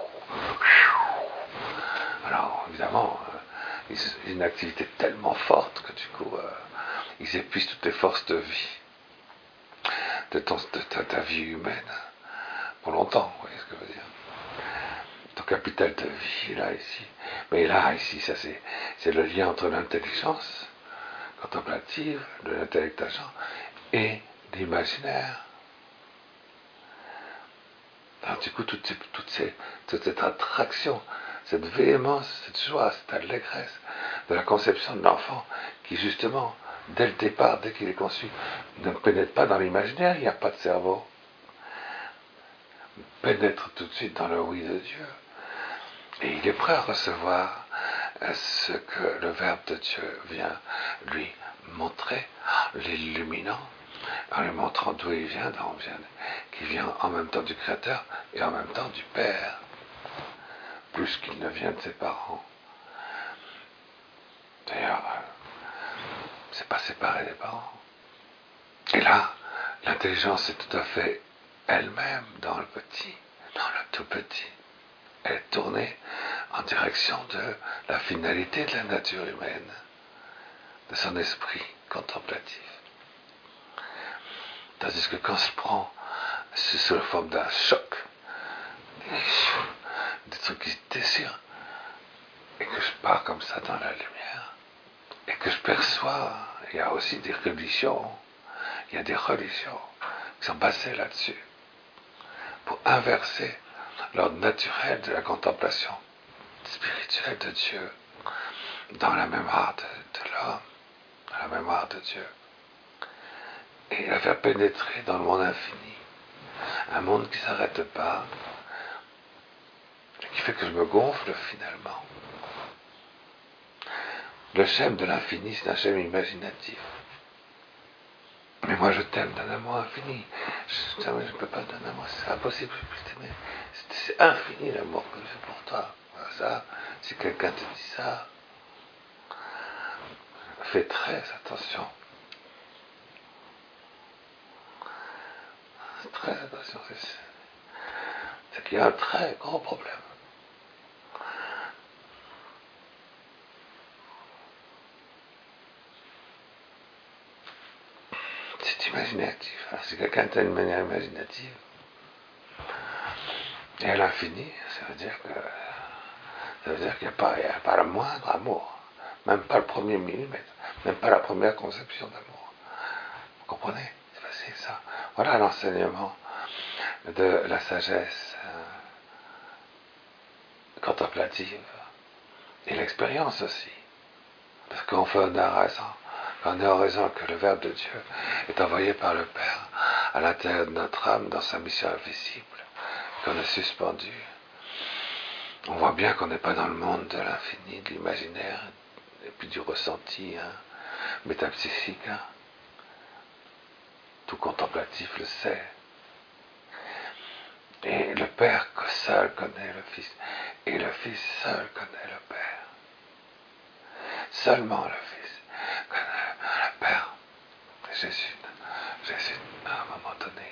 Alors évidemment, ils ont une activité tellement forte que du coup, ils épuisent toutes les forces de vie de ta vie humaine pour longtemps, vous voyez ce que je veux dire. Ton capital de vie là ici, mais là ici, ça c'est le lien entre l'intelligence contemplative, de l'intellect agent et l'imaginaire. Alors du coup, toute cette attraction, cette véhémence, cette joie, cette allégresse de la conception de l'enfant qui justement, dès le départ, dès qu'il est conçu, ne pénètre pas dans l'imaginaire, il n'y a pas de cerveau, pénètre tout de suite dans le oui de Dieu. Et il est prêt à recevoir ce que le Verbe de Dieu vient lui montrer, l'illuminant, en lui montrant d'où il vient, qui vient en même temps du Créateur et en même temps du Père, plus qu'il ne vient de ses parents. D'ailleurs, c'est pas séparé des parents. Et là, l'intelligence est tout à fait elle-même dans le petit, dans le tout petit. Elle est tournée en direction de la finalité de la nature humaine, de son esprit contemplatif. Tandis que quand je prends, c'est sous la forme d'un choc, des trucs qui se déchirent, et que je pars comme ça dans la lumière, et que je perçois, il y a aussi des religions, il y a des religions qui sont basées là-dessus, pour inverser l'ordre naturel de la contemplation spirituelle de Dieu, dans la mémoire de l'homme, dans la mémoire de Dieu, et la faire pénétrer dans le monde infini, un monde qui ne s'arrête pas, qui fait que je me gonfle finalement. Le schème de l'infini, c'est un schème imaginatif. Mais moi je t'aime d'un amour infini. Je ne peux pas d'un amour, c'est impossible, je peux t'aimer. C'est infini l'amour que j'ai pour toi. Voilà, ça, si quelqu'un te dit ça, fais très attention. Très attention, c'est qu'il y a un très gros problème. C'est imaginatif. Alors, si quelqu'un a une manière imaginative, et à l'infini, ça veut dire qu'il n'y a pas le moindre amour, même pas le premier millimètre, même pas la première conception d'amour. Vous comprenez? C'est facile ça. Voilà l'enseignement de la sagesse contemplative et l'expérience aussi. Parce qu'on fait on est en raison que le Verbe de Dieu est envoyé par le Père à l'intérieur de notre âme dans sa mission invisible, qu'on est suspendu. On voit bien qu'on n'est pas dans le monde de l'infini, de l'imaginaire, et puis du ressenti métapsychique. Tout contemplatif le sait. Et le Père seul connaît le Fils, et le Fils seul connaît le Père. Seulement le Fils connaît le Père. Jésus, à un moment donné,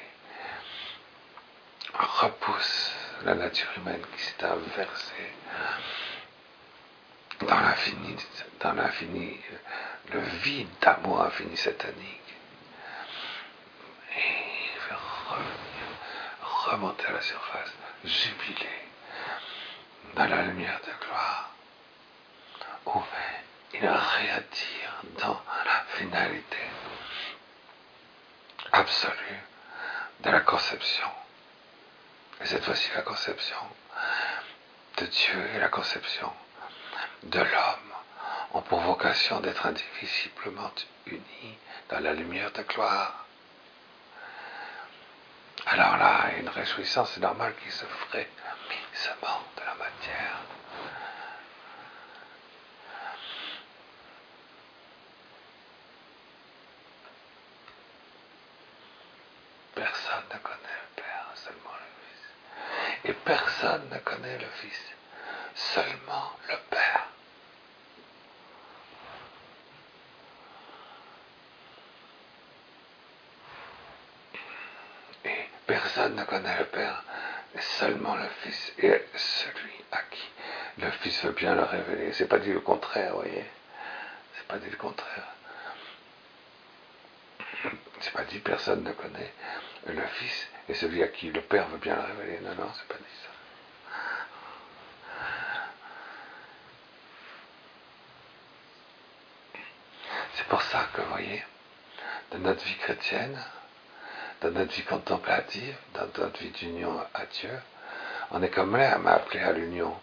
repousse la nature humaine qui s'est inversée dans l'infini, le vide d'amour infini satanique. Et il fait remonter à la surface, jubiler dans la lumière de gloire, où il n'a rien à dire dans la finalité absolue de la conception. Et cette fois-ci, la conception de Dieu et la conception de l'homme ont pour vocation d'être indivisiblement unis dans la lumière de gloire. Alors là, une réjouissance, c'est normal qu'il se frémissement de la matière. Personne ne connaît le Père, seulement le Fils. Et personne ne connaît le Fils, seulement le Père. Et personne ne connaît le Père, seulement le Fils, et celui à qui le Fils veut bien le révéler. C'est pas dit le contraire, vous voyez. C'est pas dit le contraire. C'est pas dit personne ne connaît le Fils et celui à qui le Père veut bien le révéler. Non, non, c'est pas dit ça. C'est pour ça que, vous voyez, dans notre vie chrétienne, dans notre vie contemplative, dans notre vie d'union à Dieu, on est comme l'âme appelé à l'union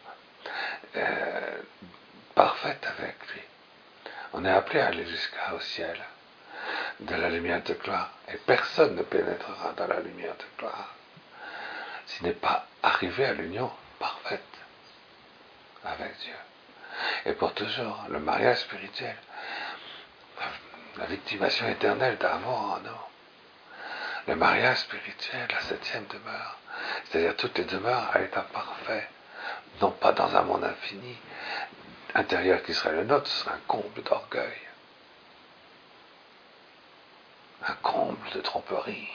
parfaite avec lui. On est appelé à aller jusqu'au ciel de la lumière de gloire. Et personne ne pénétrera dans la lumière de gloire s'il n'est pas arrivé à l'union parfaite avec Dieu. Et pour toujours, le mariage spirituel, la victimation éternelle d'amour en nous, le mariage spirituel, la 7e demeure, c'est-à-dire toutes les demeures à l'état parfait, non pas dans un monde infini, intérieur qui serait le nôtre, ce serait un comble d'orgueil, un comble de tromperie.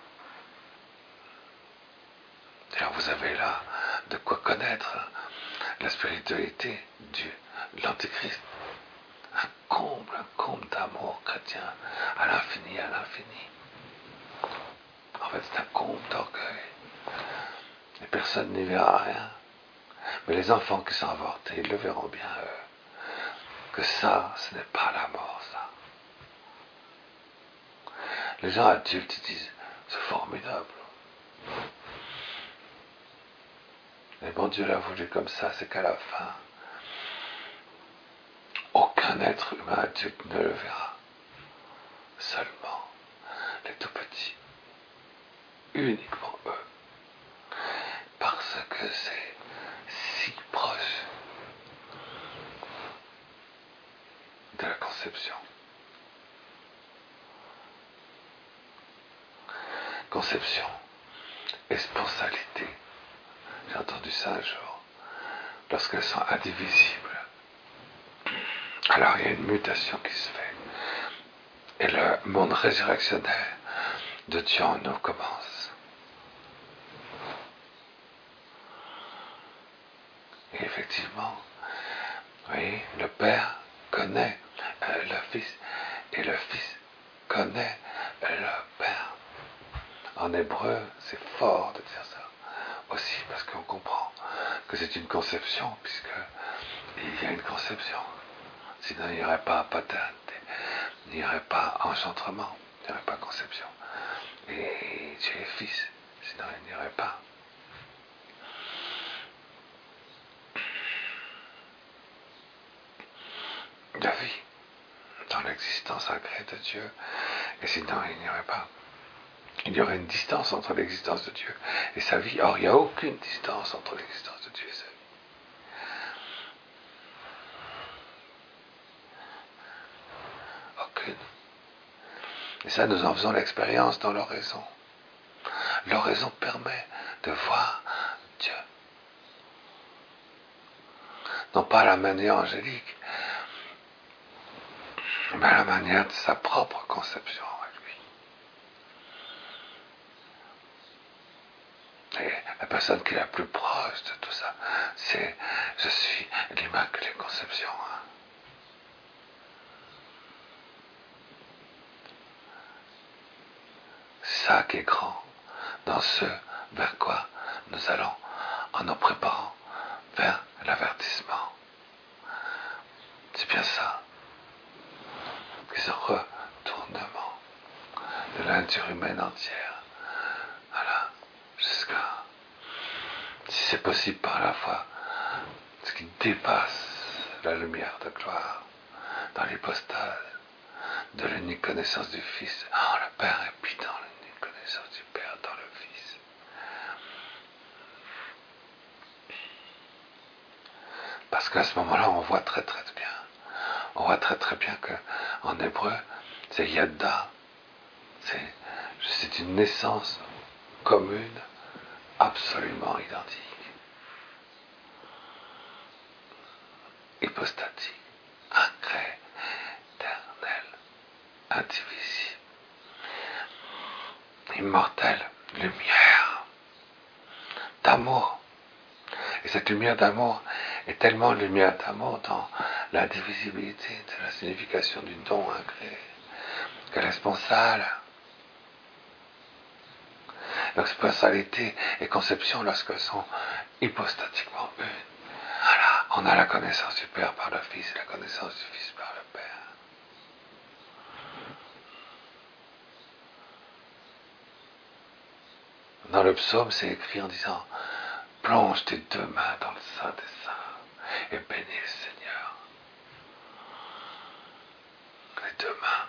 D'ailleurs, vous avez là de quoi connaître la spiritualité de l'Antéchrist. Un comble d'amour chrétien à l'infini, à l'infini. En fait, c'est un comble d'orgueil. Et personne n'y verra rien. Mais les enfants qui sont avortés, ils le verront bien, eux. Que ça, ce n'est pas la mort, ça. Les gens adultes, ils disent, c'est formidable. Mais bon Dieu l'a voulu comme ça, c'est qu'à la fin, aucun être humain adulte ne le verra. Seulement les tout petits. Uniquement eux. Parce que c'est si proche de la conception. Conception et sponsalité. J'ai entendu ça un jour. Lorsqu'elles sont indivisibles, alors il y a une mutation qui se fait. Et le monde résurrectionnel de Dieu en nous commence. Et effectivement, vous voyez, le Père connaît le Fils et le Fils connaît le Père. En hébreu, c'est fort de dire ça aussi parce qu'on comprend que c'est une conception puisque il y a une conception. Sinon il n'y aurait pas paternité, il n'y aurait pas engendrement, il n'y aurait pas conception. Et Dieu est Fils, sinon il n'y aurait pas. La vie dans l'existence sacrée de Dieu, et sinon il n'y aurait pas. Il y aurait une distance entre l'existence de Dieu et sa vie. Or, il n'y a aucune distance entre l'existence de Dieu et sa vie. Aucune. Et ça, nous en faisons l'expérience dans l'oraison. L'oraison permet de voir Dieu. Non pas à la manière angélique, mais à la manière de sa propre conception avec lui. Et la personne qui est la plus proche de tout ça, c'est « Je suis l'Immaculée Conception ». C'est ça qui est grand dans ce vers quoi nous allons en nous préparant vers l'avertissement. C'est bien ça. Que ce retournement de la nature humaine entière. Voilà. Jusqu'à, si c'est possible par la foi, ce qui dépasse la lumière de gloire dans l'hypostase de l'unique connaissance du Fils. Oh, le Père est puis dans l'unique connaissance du Père dans le Fils. qu'à ce moment-là, on voit très très bien. On voit très très bien qu'en hébreu, c'est yadda. C'est une naissance commune, absolument identique, hypostatique, incré, éternel, indivisible, immortel, lumière d'amour. Et cette lumière d'amour est tellement lumière d'amour dans l'indivisibilité de la signification du don incréé qu'elle est sponsale. Donc spatialité et conception, lorsqu'elles sont hypostatiquement une, voilà, on a la connaissance du Père par le Fils et la connaissance du Fils par le Père. Dans le psaume, c'est écrit en disant « Plonge tes deux mains dans le sein des saints et bénis le Seigneur. » Les deux mains.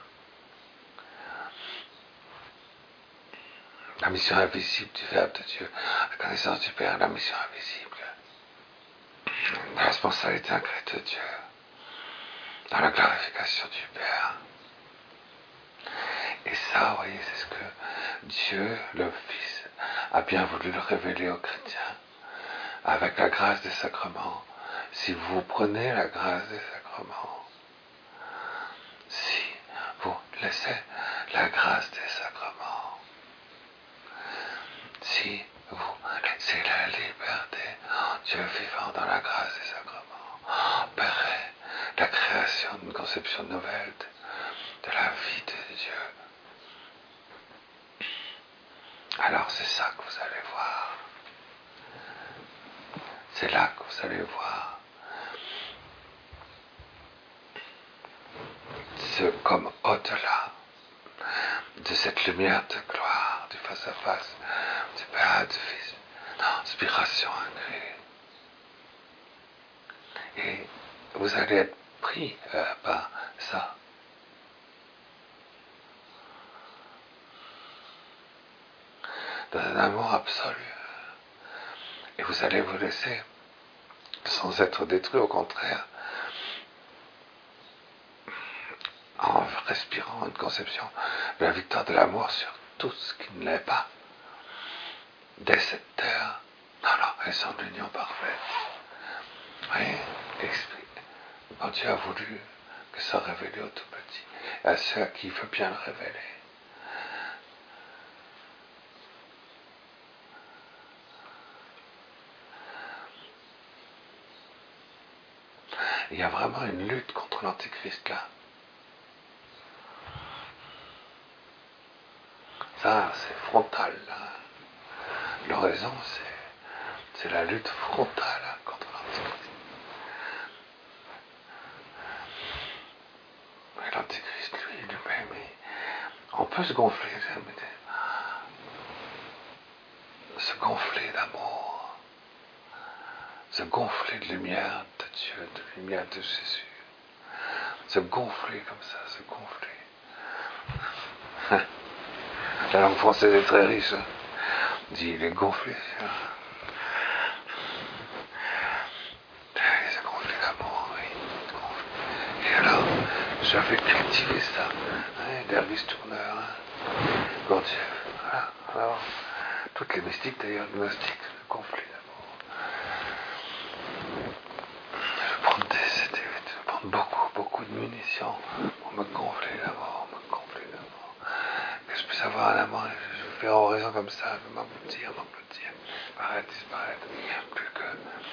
La mission invisible du Verbe de Dieu, la connaissance du Père, la mission invisible, la responsabilité incrète de Dieu, dans la glorification du Père. Et ça, vous voyez, c'est ce que Dieu, le Fils, a bien voulu le révéler aux chrétiens, avec la grâce des sacrements. Si vous prenez la grâce des sacrements, si vous laissez la grâce des sacrements, si vous laissez la liberté, Dieu vivant dans la grâce des sacrements, opérer la création d'une conception nouvelle de la vie de Dieu, alors c'est ça que vous allez voir. C'est là que vous allez voir ce comme au-delà de cette lumière de gloire, du face-à-face, du Père et du Fils, inspiration incréée. Et vous allez être pris par ça. Dans un amour absolu. Et vous allez vous laisser, sans être détruit, au contraire, en respirant une conception de la victoire de l'amour sur tout ce qui ne l'est pas. Dès cette terre, dans l'empressant de l'union parfaite. Vous voyez, quand Dieu a voulu que ça révélé au tout petit, et à ceux à qui il veut bien le révéler. Il y a vraiment une lutte contre l'Antéchrist là. Ça, c'est frontal. Là. L'oraison, c'est la lutte frontale contre l'Antéchrist. Et l'Antéchrist, lui-même, on peut se gonfler, se gonfler d'amour, se gonfler de lumière de Dieu, de lumière de Jésus, se gonfler comme ça, se gonfler. La langue française est très riche. Hein. On dit, il est gonflé. Il s'est gonflé d'amour, oui. Et alors, j'avais cultivé ça. Hein, Dervis Tourneur, hein, Gurdjieff. Voilà. Alors, toutes les mystiques d'ailleurs, gnostiques, gonflé d'amour. Je prends beaucoup de munitions pour me gonfler d'amour, que je puisse avoir un amour, je vais faire oraison comme ça, je vais m'aboutir, paraître, disparaître, plus que...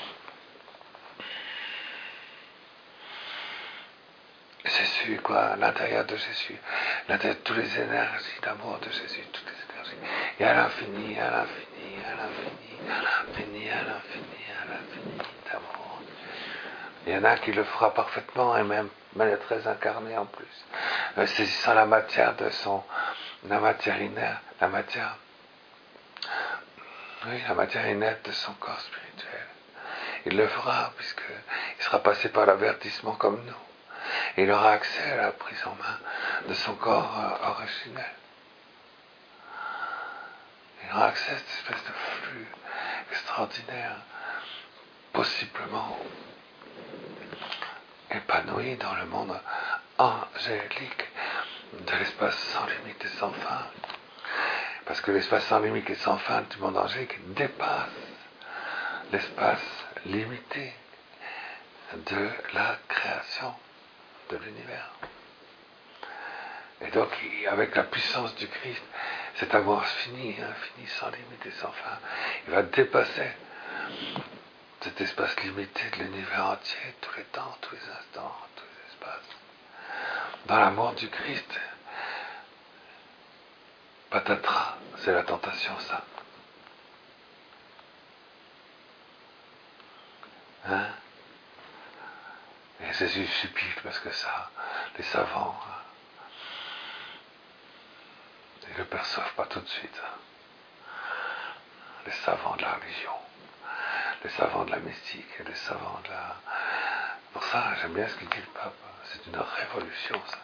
Jésus, quoi, l'intérieur de Jésus, l'intérieur de toutes les énergies d'amour de Jésus, toutes les énergies, et à l'infini, à l'infini, à l'infini, à l'infini, à l'infini, à l'infini d'amour. Il y en a qui le fera parfaitement et même très incarné en plus, saisissant la matière de la matière inerte, la matière inerte de son corps spirituel. Il le fera puisqu'il sera passé par l'avertissement comme nous. Et il aura accès à la prise en main de son corps originel. Il aura accès à cette espèce de flux extraordinaire, possiblement épanoui dans le monde angélique de l'espace sans limite et sans fin. Parce que l'espace sans limite et sans fin du monde angélique dépasse l'espace limité de la création de l'univers. Et donc, avec la puissance du Christ, cet amour fini, infini, sans limite et sans fin, il va dépasser cet espace limité de l'univers entier, tous les temps, tous les instants, tous les espaces. Dans l'amour du Christ, patatras, c'est la tentation, ça. Hein? Et Jésus supplie parce que ça, les savants, ils ne le perçoivent pas tout de suite. Les savants de la religion, les savants de la mystique, les savants de la... Pour ça, j'aime bien ce qu'il dit le pape. C'est une révolution, ça.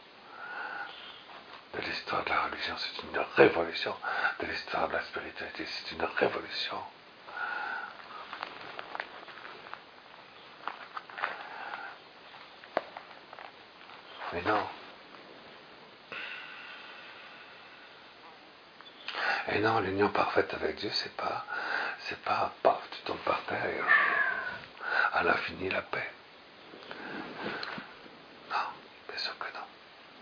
De l'histoire de la religion, c'est une révolution. De l'histoire de la spiritualité, c'est une révolution. Mais non. Et non, l'union parfaite avec Dieu, c'est pas, paf, tu tombes par terre et à l'infini la paix. Non, bien sûr que non.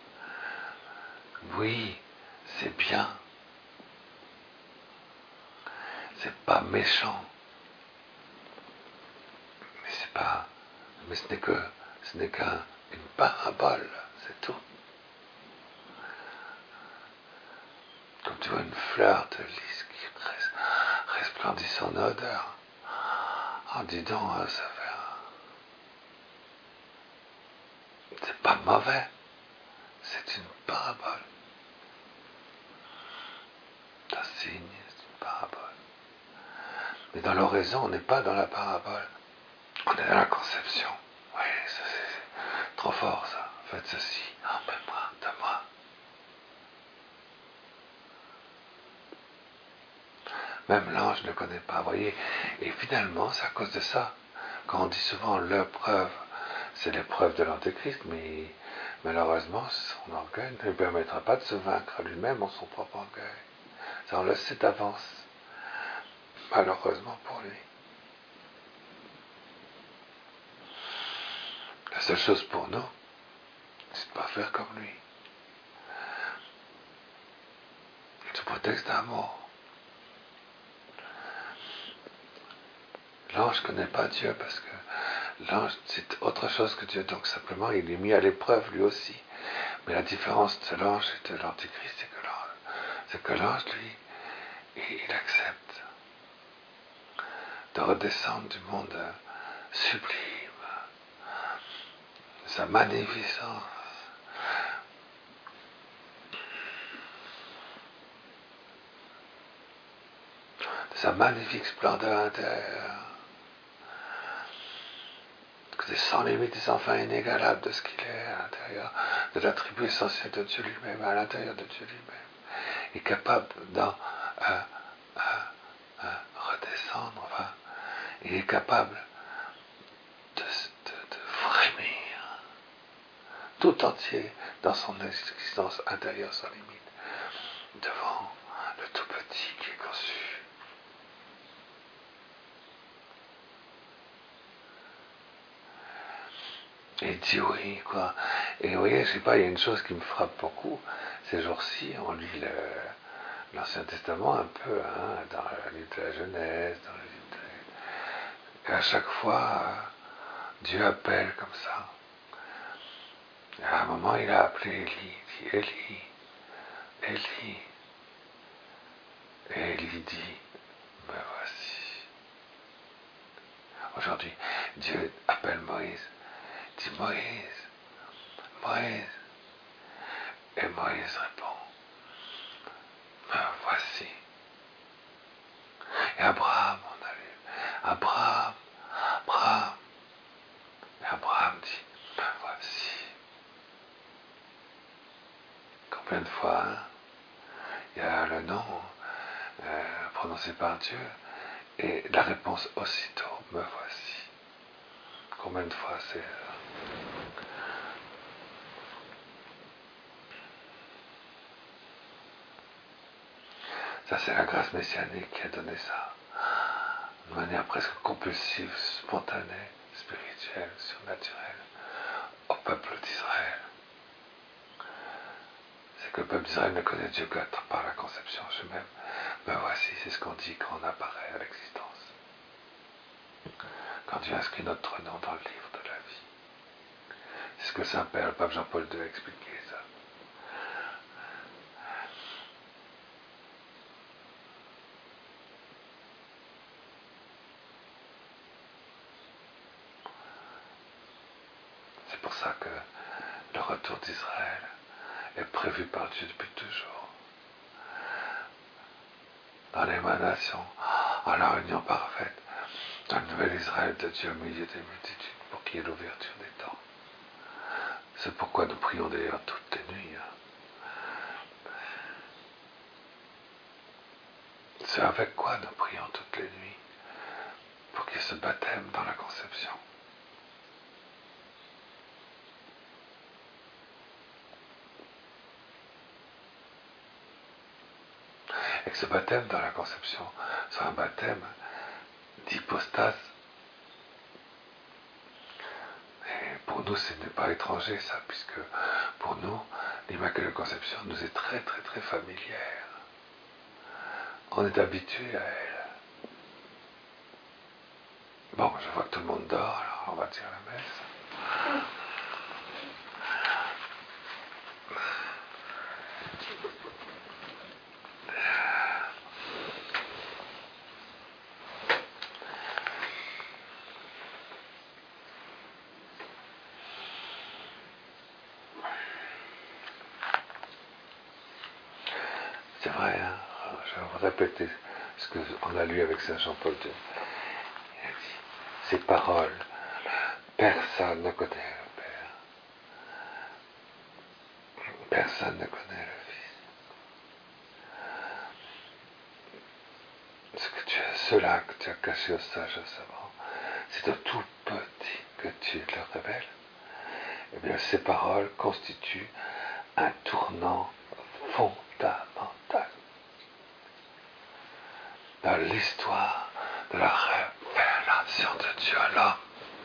Oui, c'est bien. C'est pas méchant. Mais c'est pas, mais ce n'est qu'une parabole, c'est tout. Comme tu vois une fleur de lys qui resplendit son odeur. En dis donc, ça fait c'est pas mauvais, c'est une parabole. C'est un signe, c'est une parabole. Mais dans l'oraison, on n'est pas dans la parabole. On est dans la conception. Oui, ça c'est trop fort ça. Faites ceci, emmène-moi, donne-moi. Même l'ange ne connaît pas, vous voyez. Et finalement, c'est à cause de ça. Quand on dit souvent l'épreuve, c'est l'épreuve de l'Antéchrist, mais malheureusement, son orgueil ne lui permettra pas de se vaincre lui-même en son propre orgueil. Ça, on le sait d'avance. Malheureusement pour lui. La seule chose pour nous, c'est de ne pas faire comme lui. Sous prétexte d'amour. L'ange ne connaît pas Dieu parce que l'ange, c'est autre chose que Dieu. Donc simplement, il est mis à l'épreuve lui aussi. Mais la différence de l'ange et de l'antéchrist, c'est que l'ange, lui, il accepte de redescendre du monde sublime, de sa magnificence, de sa magnifique splendeur intérieure, des sans limite et sans fin inégalable de ce qu'il est à l'intérieur, de l'attribut essentiel de Dieu lui-même, à l'intérieur de Dieu lui-même, est capable d'en redescendre, enfin, il est capable de frémir tout entier dans son existence intérieure sans limite, devant le tout petit qui est conçu. Et il dit oui, quoi. Et vous voyez, je sais pas, il y a une chose qui me frappe beaucoup, ces jours-ci, on lit l'Ancien Testament un peu, dans le livre de la Genèse, dans le livre et à chaque fois, Dieu appelle comme ça. Et à un moment, il a appelé Élie, il dit Élie, Élie. Et Élie dit, me voici. Aujourd'hui, Dieu appelle Moïse, dit Moïse, Moïse. Et Moïse répond, me voici. Et Abraham, on a lu, Abraham. Et Abraham dit, me voici. Combien de fois, il y a le nom prononcé par Dieu et la réponse aussitôt, me voici. combien de fois c'est... Ça, c'est la grâce messianique qui a donné ça, de manière presque compulsive, spontanée, spirituelle, surnaturelle, au peuple d'Israël. C'est que le peuple d'Israël ne connaît Dieu que par la conception. Ben voici, c'est ce qu'on dit quand on apparaît à l'existence. Quand Dieu inscrit notre nom dans le livre de la vie. C'est ce que Saint-Père, le pape Jean-Paul II a expliqué, ça. C'est pour ça que le retour d'Israël est prévu par Dieu depuis toujours. Dans l'émanation, en la réunion parfaite, dans le nouvel Israël de Dieu au milieu des multitudes, pour qu'il y ait l'ouverture des temps. C'est pourquoi nous prions d'ailleurs toutes les nuits. C'est avec quoi nous prions toutes les nuits, pour qu'il y ait ce baptême dans la conception. Et que ce baptême dans la conception soit un baptême d'hypostase. Et pour nous, ce n'est pas étranger ça, puisque pour nous, l'Immaculée Conception nous est très très très familière. On est habitué à elle. Bon, je vois que tout le monde dort, alors on va dire la messe. C'est vrai, hein, je vais vous répéter ce qu'on a lu avec Saint Jean-Paul II. Il a dit, ces paroles, personne ne connaît le Père. Personne ne connaît le Fils. Ceux-là que tu as cachés aux sages et aux savants, c'est au tout petit que tu leur révèles. Eh bien, ces paroles constituent un tournant fondamental dans l'histoire de la révélation de Dieu à l'homme.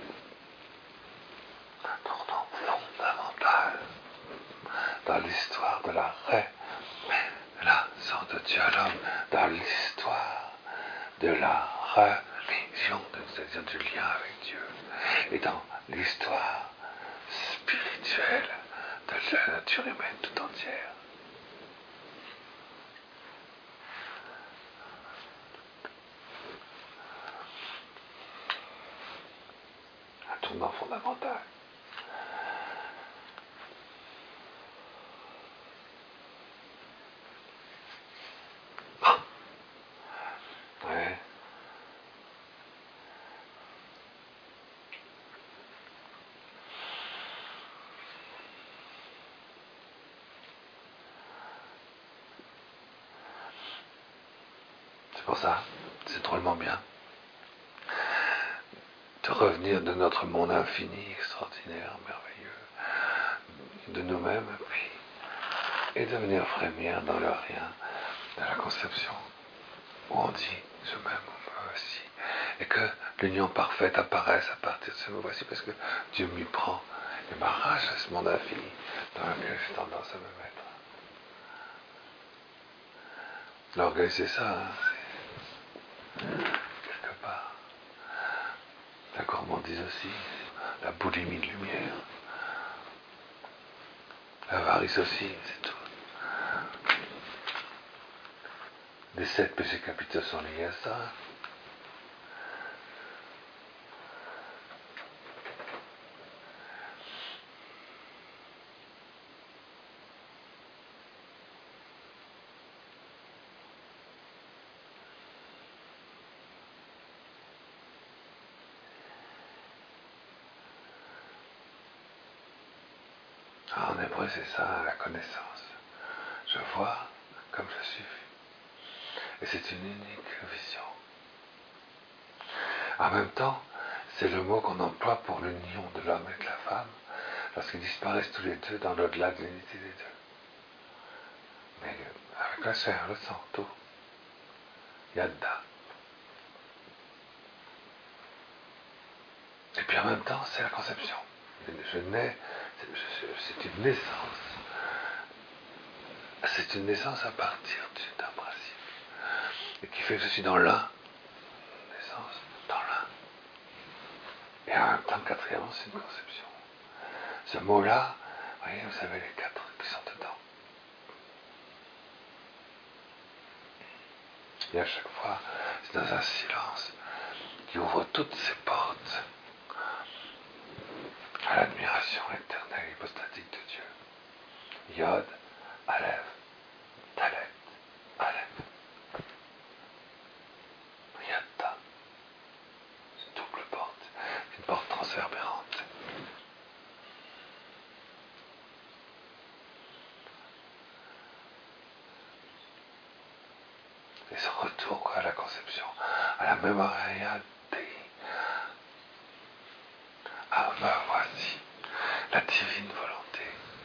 Un tournant fondamental dans l'histoire de la révélation de Dieu à l'homme, dans l'histoire de la religion, c'est-à-dire du lien avec Dieu, et dans l'histoire spirituelle de la nature humaine tout entière. Un tournant fondamental. Ouais. C'est pour ça, c'est drôlement bien de revenir de notre monde infini, extraordinaire, merveilleux, de nous-mêmes, et de venir frémir dans le rien de la conception, où on dit je m'aime, moi aussi, et que l'union parfaite apparaisse à partir de ce me voici, parce que Dieu m'y prend et m'arrache à ce monde infini dans lequel j'ai tendance à me mettre. L'orgueil, c'est ça, hein, quelque part. La gourmandise aussi, la boulimie de lumière, l'avarice aussi, c'est tout. Les 7 péchés capitaux sont liés à ça. Ah, en hébreu, c'est ça, la connaissance. Je vois comme je suis vu. Et c'est une unique vision. En même temps, C'est le mot qu'on emploie pour l'union de l'homme et de la femme, lorsqu'ils disparaissent tous les deux dans l'au-delà de l'unité des deux. Mais avec la chair, le sang, tout, il y a dedans. Et puis en même temps, c'est la conception. Je nais, c'est une naissance. C'est une naissance à partir d'un principe. Et qui fait que je suis dans l'un. Naissance, dans l'un. Et en même temps, quatrièmement, c'est une conception. Ce mot-là, vous voyez, vous savez les quatre qui sont dedans. Et à chaque fois, c'est dans un silence qui ouvre toutes ces portes à l'admiration éternelle, hypostatique de Dieu. Yod, Aleph, Talet, Aleph. Yatta. C'est une double porte. C'est une porte transverbérante. Et ce retour à la conception, à la mémoire Dei. Ah, me voici, la divine volonté.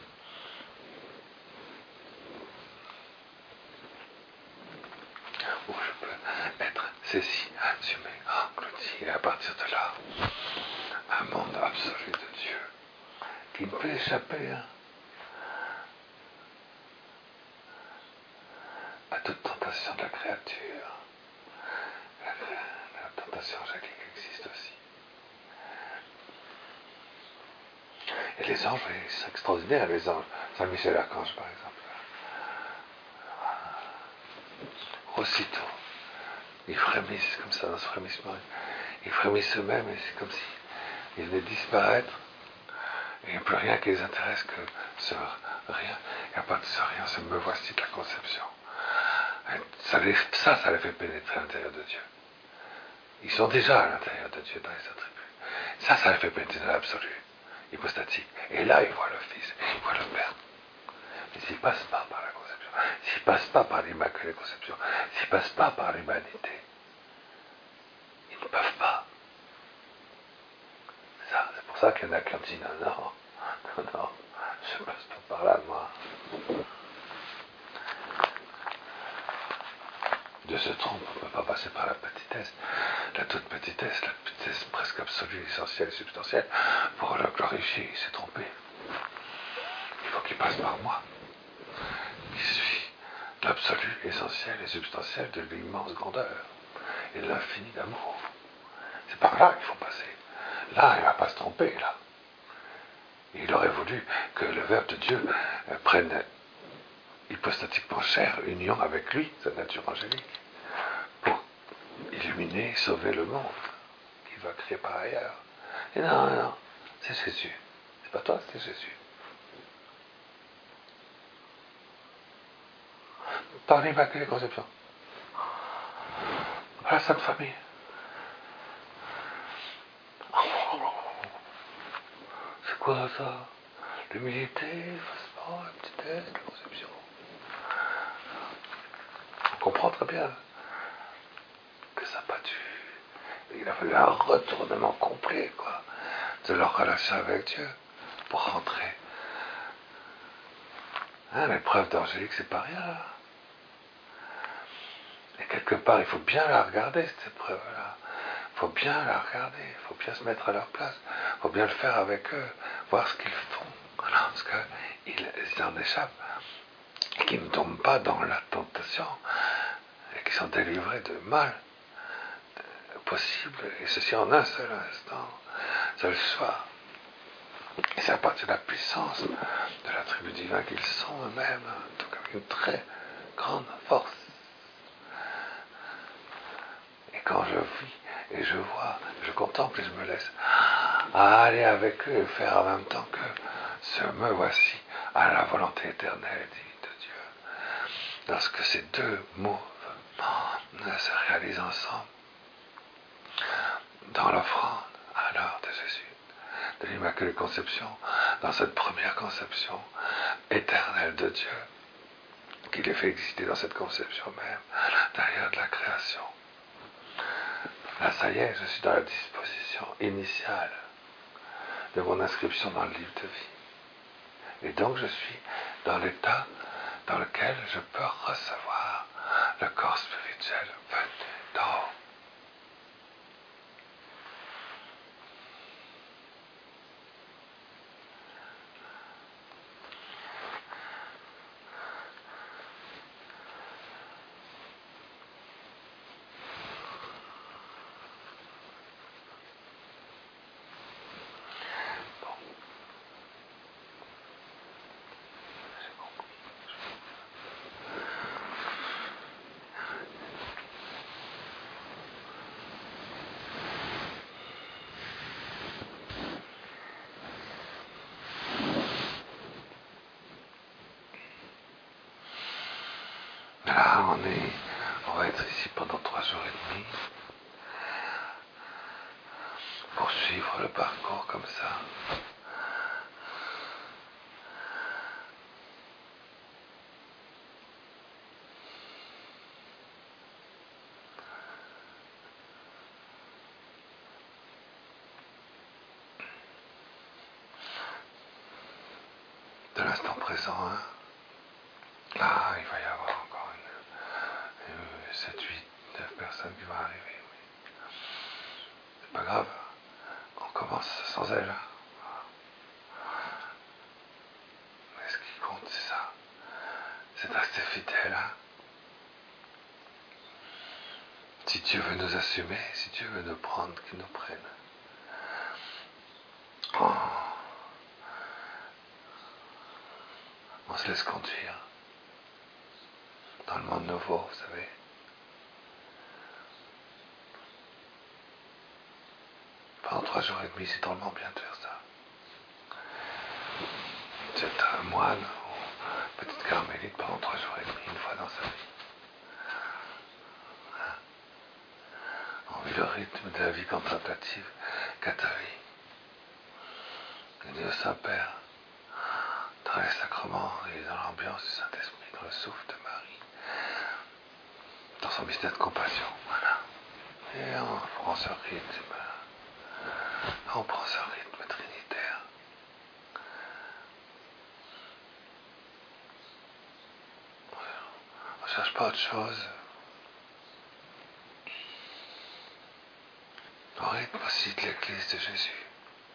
Où je peux être saisi, assumé, englouti, et à partir de là, un monde absolu de Dieu qui ne peut échapper à toute tentation de la créature. La tentation angélique existe aussi. Et les anges, ils sont extraordinaires, les anges. Saint Michel Archange, par exemple. Aussitôt, ils frémissent comme ça, dans ce frémissement. Ils frémissent eux-mêmes, et c'est comme si ils venaient disparaître. Et il n'y a plus rien qui les intéresse que ce rien. Et à partir de ce rien, ce me voici de la conception. Ça les fait pénétrer à l'intérieur de Dieu. Ils sont déjà à l'intérieur de Dieu dans les attributs. Ça les fait pénétrer dans l'absolu, hypostatique. Et là, ils voient le Fils, ils voient le Père. Mais s'ils ne passent pas par la conception, s'ils ne passent pas par l'immaculée conception, s'ils ne passent pas par l'humanité, ils ne peuvent pas. C'est pour ça qu'il y en a qui ont dit non, je ne passe pas par là, moi. Dieu se trompe, on ne peut pas passer par la petitesse, la toute petitesse, la petitesse presque absolue, essentielle, substantielle. Pour le glorifier, il s'est trompé. Il faut qu'il passe par moi, qui suis l'absolu, essentiel et substantiel de l'immense grandeur et de l'infini d'amour. C'est par là qu'il faut passer. Là, il ne va pas se tromper, là. Il aurait voulu que le Verbe de Dieu prenne hypostatiquement chair, union avec lui, sa nature angélique, pour illuminer, sauver le monde qu'il va créer par ailleurs. Et non, c'est Jésus. C'est pas toi, c'est Jésus. Par l'Immaculée Conception. À la Sainte Famille. C'est quoi ça? L'humilité, l'effacement, la petitesse, la conception. On comprend très bien que ça n'a pas dû. Il a fallu un retournement complet, quoi, de leur relation avec Dieu pour rentrer. L'épreuve d'angélique, c'est pas rien. Et quelque part, il faut bien la regarder, cette épreuve-là. Il faut bien la regarder, il faut bien se mettre à leur place, il faut bien le faire avec eux, voir ce qu'ils font. Parce qu'ils en échappent, et qu'ils ne tombent pas dans la tentation, et qu'ils sont délivrés de mal possible, et ceci en un seul instant, seul soir. Et c'est à partir de la puissance de l'attribut divin qu'ils sont eux-mêmes, donc avec une très grande force. Et quand je vis et je vois, je contemple et je me laisse aller avec eux et faire en même temps que ce me voici à la volonté éternelle et divine de Dieu. Lorsque ces deux mots se réalisent ensemble dans l'offrande alors de Jésus, de l'Immaculée Conception, dans cette première conception éternelle de Dieu, qui les fait exister dans cette conception même, à l'intérieur de la création. Là, ça y est, je suis dans la disposition condition initiale de mon inscription dans le livre de vie. Et donc je suis dans l'état dans lequel je peux recevoir le corps spirituel venu d'en haut. Là, on va être ici pendant 3 jours et demi pour suivre le parcours comme ça. De l'instant présent, hein. Là, il va y avoir encore 7, 8, 9 personnes qui vont arriver. Oui. C'est pas grave, on commence sans elles. Mais ce qui compte, c'est ça. C'est de rester fidèle. Hein. Si Dieu veut nous assumer, si Dieu veut nous prendre, qu'il nous prenne. Oh. On se laisse conduire dans le monde nouveau, vous savez. Pendant 3 jours et demi, c'est drôlement bien de faire ça. C'est un moine ou petite carmélite pendant 3 jours et demi, une fois dans sa vie. On vit le rythme de la vie contemplative catholique. Le Dieu Saint-Père, dans les sacrements et dans l'ambiance du Saint-Esprit, dans le souffle de Marie, dans son mystère de compassion, voilà. Et on prend ce rythme, trinitaire. On ne cherche pas autre chose. Au rythme aussi de l'Église de Jésus.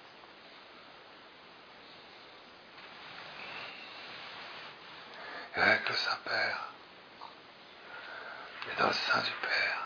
Et avec le Saint-Père, et dans le sein du Père.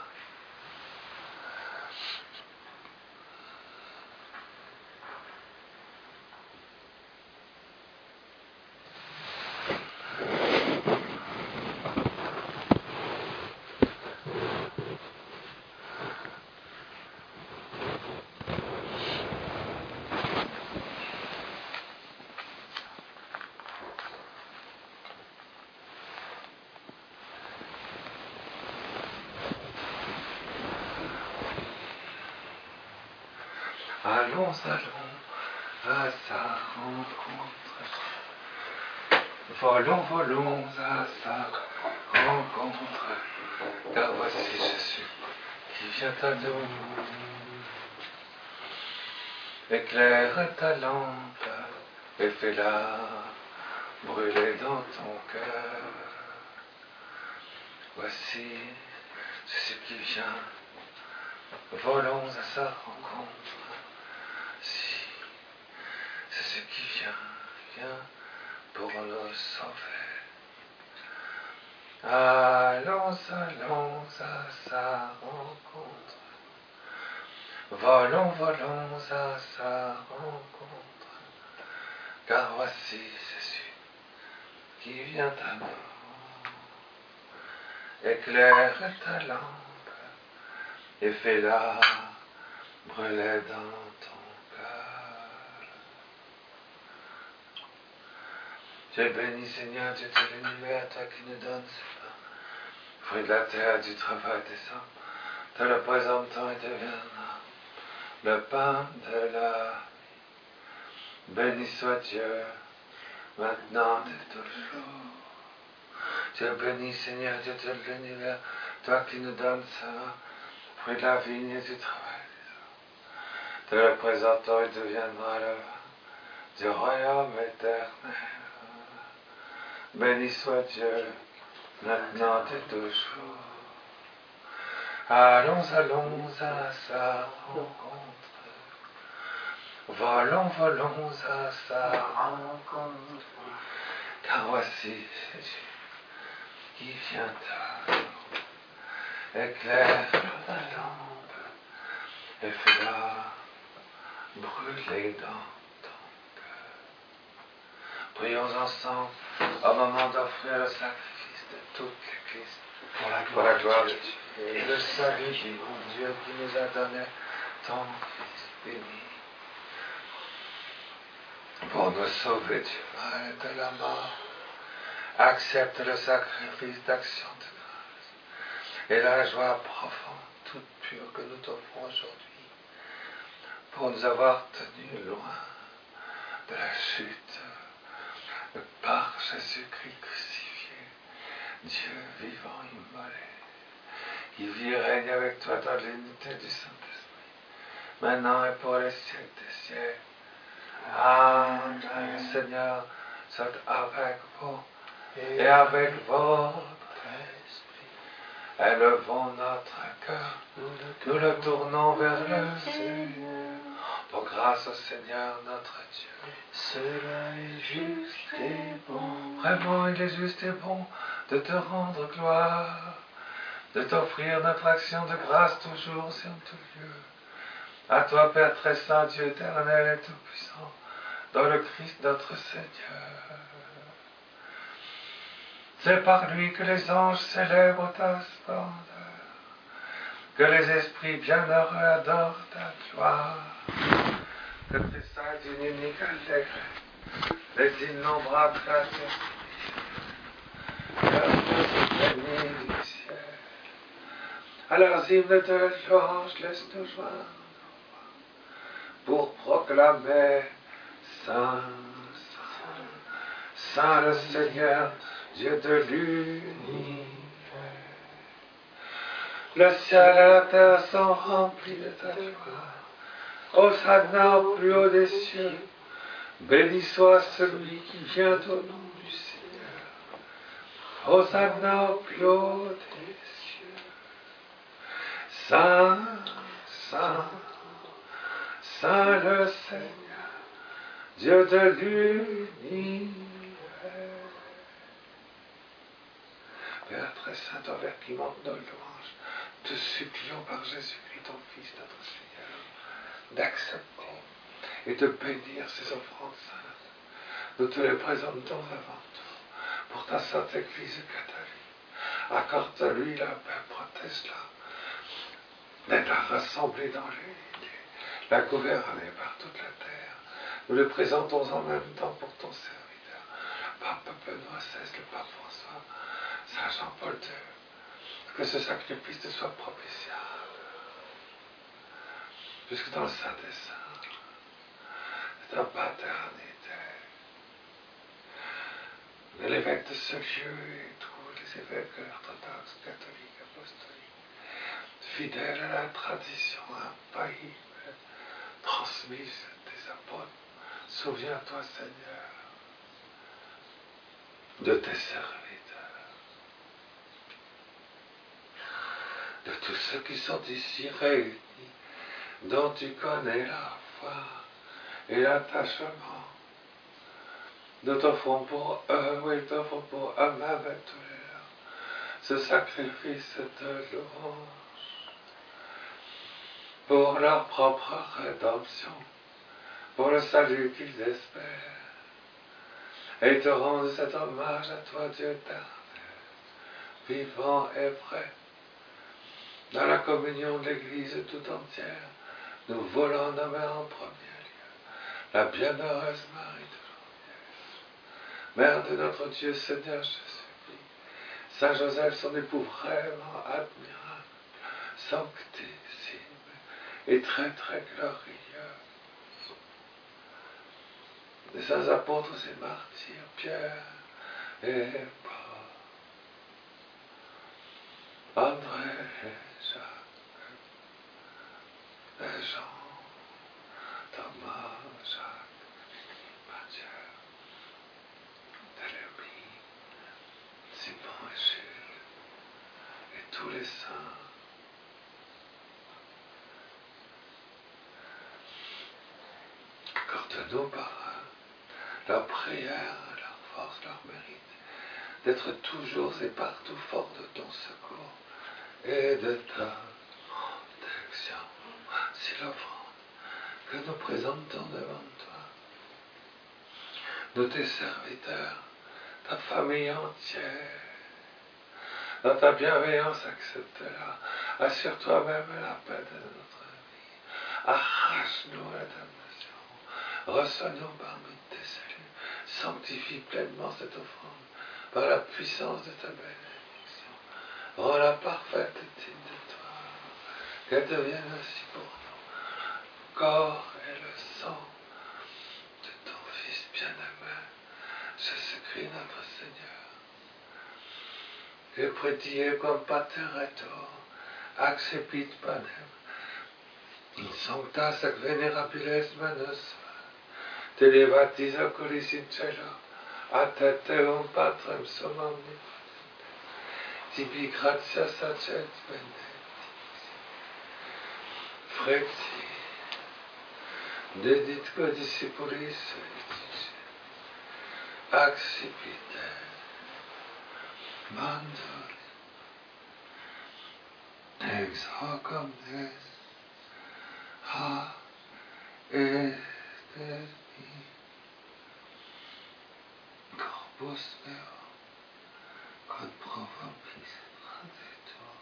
Allons à sa rencontre. Volons à sa rencontre. Car voici Jésus qui vient à nous. Éclaire ta lampe et fais-la brûler dans ton cœur. Voici Jésus qui vient. Volons à sa rencontre. Si c'est ce qui vient pour nous sauver. Allons à sa rencontre. Volons à sa rencontre. Car voici Jésus qui vient à nous. Éclaire ta lampe et fais-la brûler dans ton cœur. Dieu béni Seigneur, Dieu de l'univers, toi qui nous donnes ce pain, fruit de la terre, du travail des hommes, te le présentons et deviendra le pain de la vie. Béni soit Dieu, maintenant et toujours. Dieu béni Seigneur, Dieu de l'univers, toi qui nous donnes ça, fruit de la vigne et du travail des hommes, te le présentons, il deviendra le du royaume éternel. Béni soit Dieu, maintenant et toujours. Allons à sa rencontre. Volons à sa rencontre. Car voici Jésus qui vient éclaire la lampe et fais-la brûler dans ton cœur. Prions ensemble au moment d'offrir le sacrifice de toute l'Église pour la gloire de Dieu et le salut du bon Dieu qui nous a donné ton Fils béni pour nous sauver du mal et de la mort. Accepte le sacrifice d'action de grâce et la joie profonde, toute pure que nous t'offrons aujourd'hui pour nous avoir tenus loin de la chute par Jésus-Christ crucifié, Dieu vivant immolé, qui vit et règne avec toi dans l'unité du Saint-Esprit, maintenant et pour les siècles des siècles. Amen. Seigneur, soit avec vous et avec votre esprit. Élevons notre cœur, nous le tournons vers le Seigneur. Pour grâce au Seigneur notre Dieu. Cela est juste et bon. Vraiment, il est juste et bon de te rendre gloire, de t'offrir notre action de grâce toujours et en tout lieu. À toi, Père très saint, Dieu éternel et tout-puissant, dans le Christ notre Seigneur. C'est par lui que les anges célèbrent ta splendeur, que les esprits bienheureux adorent ta gloire, que tes saints d'une unique allégresse, les innombrables créatures bénis du ciel. À leurs hymnes de louange, laisse-nous joindre pour proclamer Saint, Saint, Saint le Seigneur, Dieu de l'univers. Le ciel et la terre sont remplis de ta gloire. Hosanna au plus haut des cieux. Béni soit celui qui vient au nom du Seigneur. Hosanna au plus haut des cieux. Saint, Saint, Saint le Seigneur, Dieu de l'univers. Père très saint, envers qui monte nos louanges, te supplions par Jésus-Christ, ton Fils, notre Seigneur, d'accepter et de bénir ces offrandes saintes. Nous te les présentons avant tout pour ta sainte Église catholique. Accorde-lui la paix, protège-la, d'être rassemblée dans l'unité, la gouverner par toute la terre. Nous le présentons en même temps pour ton serviteur, le pape Benoît XVI, le pape François, Saint Jean-Paul II, que ce sacrifice te soit propitiable, jusque dans le Saint des Saints, de ta paternité. De l'évêque de ce lieu et tous les évêques orthodoxes, catholiques, apostoliques, fidèles à la tradition infaillible transmise des apôtres, souviens-toi, Seigneur, de tes serviteurs, de tous ceux qui sont ici réunis, dont tu connais la foi et l'attachement. Nous t'offrons pour eux, oui, t'offrons pour eux-mêmes et tous les leurs, ce sacrifice de louange, pour leur propre rédemption, pour le salut qu'ils espèrent, et te rendent cet hommage à toi, Dieu éternel, vivant et vrai. Dans la communion de l'Église tout entière, nous voulons nommer en premier lieu la bienheureuse Marie de Mère de notre Dieu, Seigneur Jésus-Christ, Saint Joseph, son époux vraiment admirable, sanctissime et très très glorieux, les saints apôtres et martyrs, Pierre et Paul, André et Jacques, et Jean Jules et tous les saints. Accorde-nous par leur prière, leur force, leur mérite, d'être toujours et partout fort de ton secours et de ta protection. C'est l'offrande que nous présentons devant toi. Nous tes serviteurs, ta famille entière, dans ta bienveillance, accepte-la. Assure-toi même la paix de notre vie. Arrache-nous la damnation. Reçois-nous parmi tes saluts. Sanctifie pleinement cette offrande par la puissance de ta bénédiction. Rends-la parfaite et digne de toi. Qu'elle devienne aussi pour nous corps et le sang de ton Fils bien-aimé, Jésus-Christ notre Seigneur. Que prédier comme pater et accepit panem, in sancta sac venerabiles manus, te levatis oculis in cielo, a te teum patrem sumam omnipotent, tibi gratias acet benedictis. Frexi, deditque discipulis edice, accipite, mandoli, ex hoc omnes, ha et corpus meo, quod pro vobis traditur.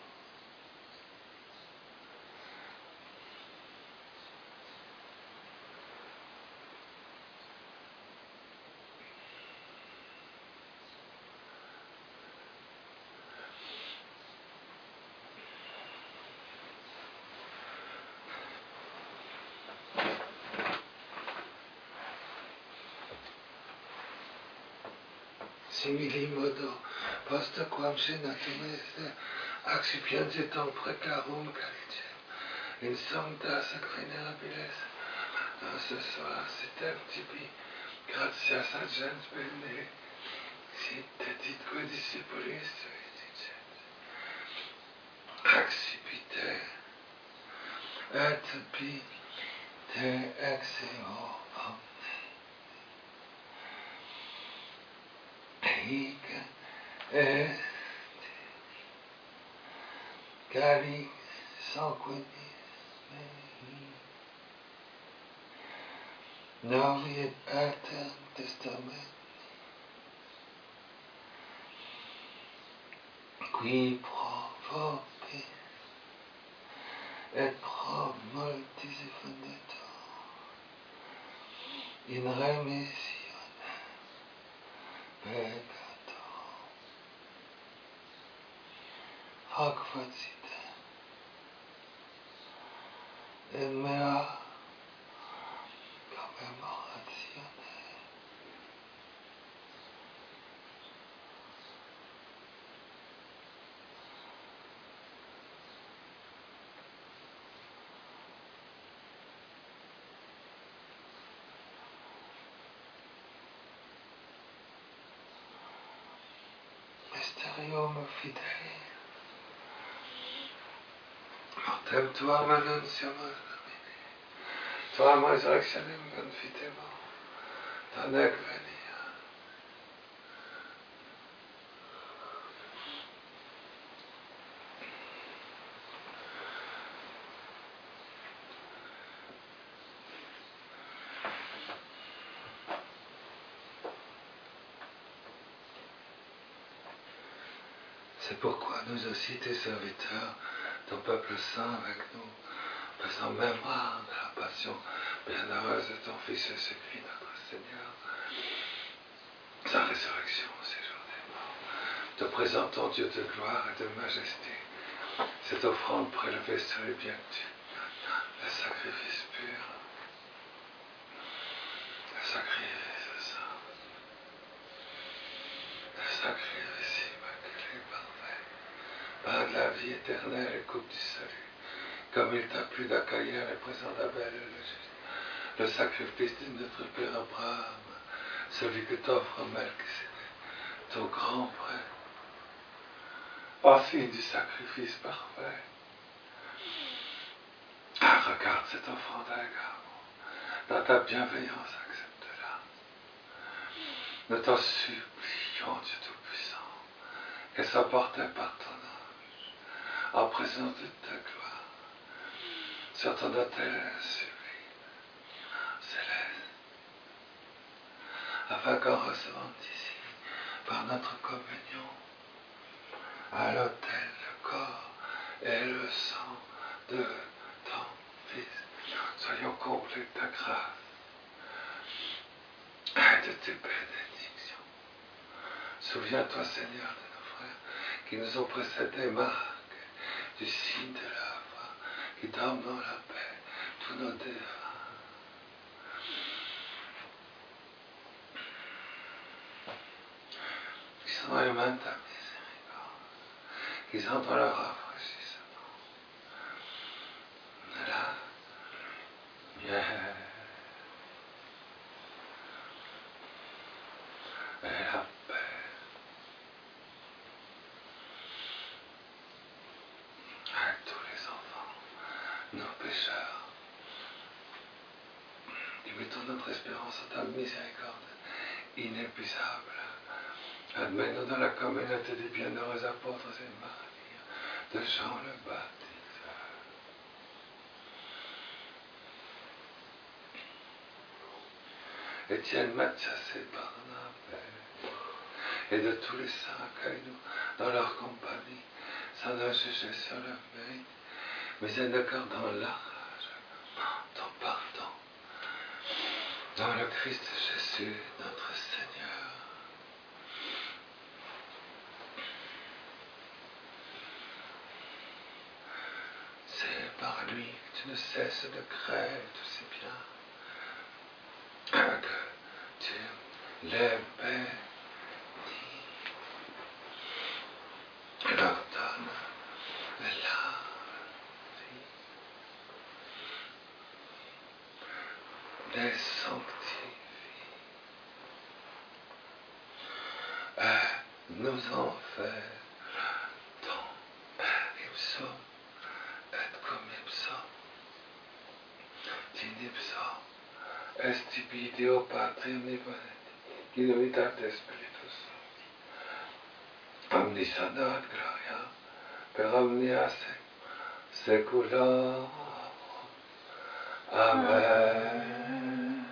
Simili modo, post quam senatum est, accipientiam precarum calicem, in sancta sac venerabiles, ce soir, sitem tibi, gratias agens bene, sit deditque discipulis dicet, accipite, et bi te exeo omne. Hic est calix sanguinis mei, novi et pater testament, qui pro vobis et pro multis effunditur in remissione peccator, hoc facite in mea commemoratione. Mysterium fidei, mortem tuam annunciam Domini, tuam resurrectionem confitemo, ta nec venia. C'est pourquoi nous aussi, tes serviteurs, ton peuple saint avec nous, faisant mémoire de la passion bienheureuse de ton Fils Jésus-Christ, notre Seigneur, sa résurrection au séjour des morts, te présentons, Dieu de gloire et de majesté, cette offrande prélevée sur les biens que tu, le sacrifice pur, le sacrifice saint, le sacrifice immaculé, parfait, par de la vie éternelle et coupe du salut, comme il t'a plu d'accueillir les présents d'Abel et le juste, le sacrifice de notre Père Abraham, celui que t'offre Melchisédek, ton grand prêtre, Aussi du sacrifice parfait. Ah, regarde cette offrande également. Dans ta bienveillance, accepte-la. Nous t'en supplions, Dieu Tout-Puissant, qu'elle soit portée par ton ange, en présence de ta gloire, sur ton autel sublime, céleste, afin qu'en recevant ici, par notre communion, à l'autel, le corps et le sang de ton Fils, soyons comblés de ta grâce et de tes bénédictions. Souviens-toi, Seigneur, de nos frères qui nous ont précédés, Marc, du signe de l'œuvre, qui dorment dans la paix, tous nos défunts. Qui sont dans les mains de ta miséricorde, qui sont dans leur rafraîchissement. Là, et la paix. Avec tous les enfants, nos pécheurs, et mettons notre espérance en ta miséricorde inépuisable. Admets-nous dans la communauté des bienheureux apôtres et martyrs de Jean le Baptisteur. Étienne Mathias et Barnabé, et de tous les saints, accueille-nous dans leur compagnie, sans nous juger sur le mérite, mais en accordant la rage, ton pardon, dans le Christ Jésus, notre Seigneur. C'est par lui que tu ne cesses de créer tous ces biens, que tu les bénis, et leur donnes la vie, les sanctifie, et nous en fait ton Père ipsum et cum ipsum, tin ipsum est tibi Deo Patri omnipotent, in unitate Spiritus Sancti, omniscientia et gloria, per omnia secula. Amen.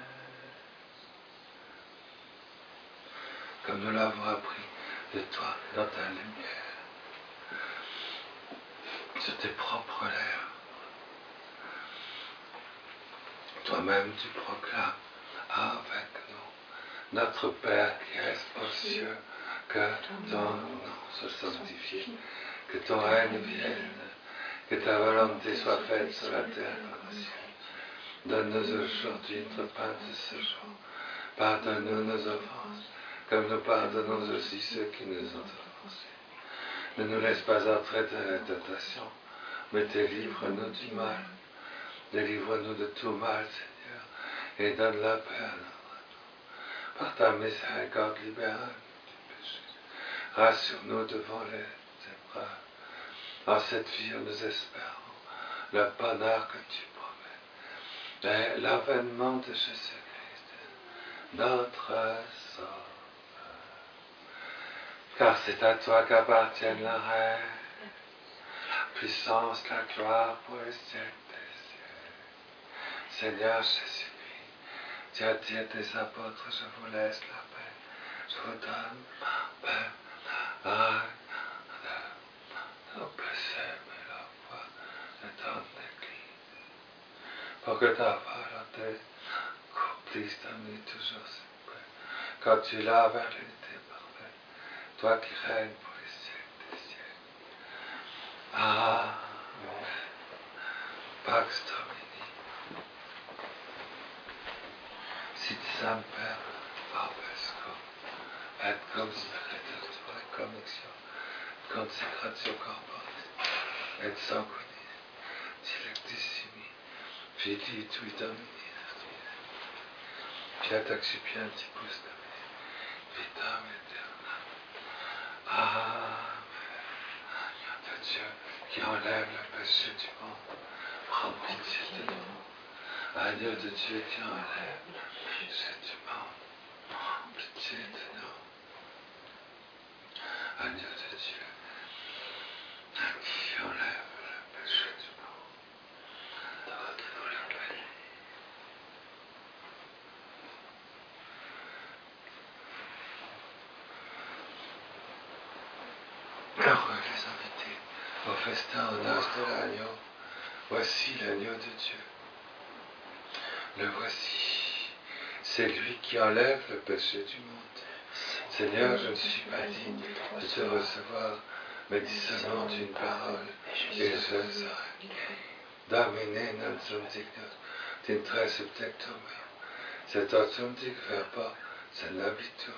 Comme nous l'avons appris de toi dans ta lumière, sur tes propres lèvres, toi-même tu proclames avec nous, notre Père qui est aux cieux, que ton nom soit sanctifié, que ton règne vienne, que ta volonté soit faite sur la terre comme au ciel. Donne-nous aujourd'hui notre pain de ce jour. Pardonne-nous nos offenses, comme nous pardonnons aussi ceux qui nous ont offensés. Ne nous laisse pas entrer dans la tentation, mais délivre-nous du mal. Délivre-nous de tout mal, Seigneur, et donne la paix à nous. Par ta miséricorde, libère-nous du péché. Rassure-nous devant les épreuves. En cette vie, nous espérons le bonheur que tu promets, et l'avènement de Jésus-Christ, notre Sauveur. Car c'est à toi qu'appartiennent la règne, la puissance, la gloire pour les siècles des siècles. Seigneur Jésus-Christ, tu as dit à tes apôtres, je vous laisse la paix, je vous donne ma paix. Nos péchés, mais la foi de ton Église, pour que ta volonté accomplisse en nous toujours cette paix, quand tu l'as vers l'unité parfaite, toi qui règnes pour les siècles des siècles. Amen. Pax Domini. Sit semper vobiscum, et cum spiritus tuae commixio, consecratio corporis, et sanguinis, dilectissimi, Fili tui Domini, fiat accipientibus Domini, vitam aeternam. Amen. qui enlève le péché du monde, prends pitié de nous. Agneau de Dieu qui enlève le péché du monde, prends pitié de nous. Agneau de Dieu qui enlève le péché du monde, donne-nous la paix. Heureux les invités au festin aux noces de l'agneau. Voici l'agneau de Dieu. Le voici. C'est lui qui enlève le péché du monde. Seigneur, je ne suis pas digne de te recevoir, mais dis seulement une parole, et je serai. Domine non sum dignus, t'intre subtectum meum, sed autum dic verba, sed labitur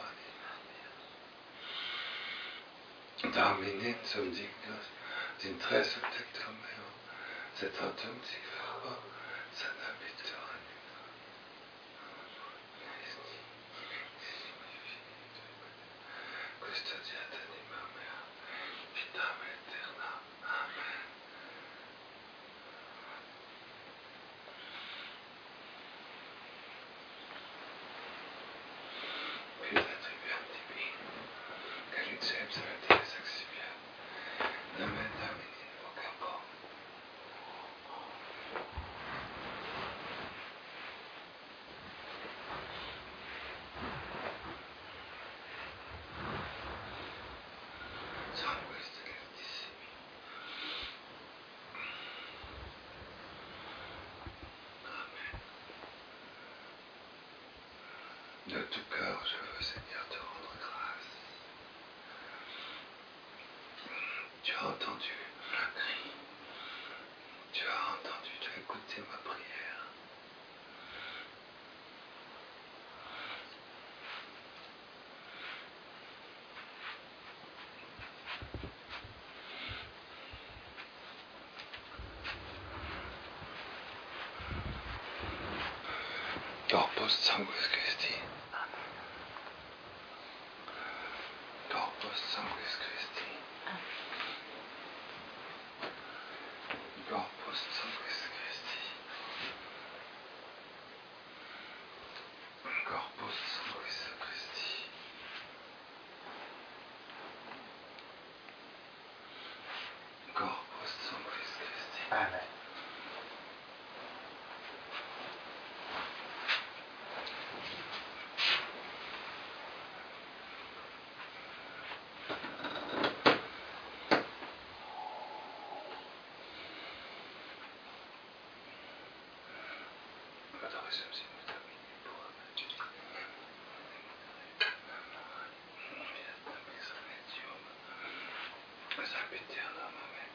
anima. Domine sum dignus, t'intre subtectum meum, sed autum dic verba, sed labitur anima. Custodiat anima mea, vitam aeternam. Amen. Puis la tribune divine, calicem salutaris exhibia, nomen Domini vocabo. Sanguis delectissimi. Amen. De tout cœur, je veux, Seigneur, te rendre grâce. Tu as entendu le cri. Tu as entendu, tu as écouté ma prière. Corpus sanguis Christi. Corpus sanguis Christi. Corpus sanguis Christi. Corpus sanguis Christi. Corpus sanguis Christi. Amen. Adorations in termini pour Dieu. Sempiternam. Amen.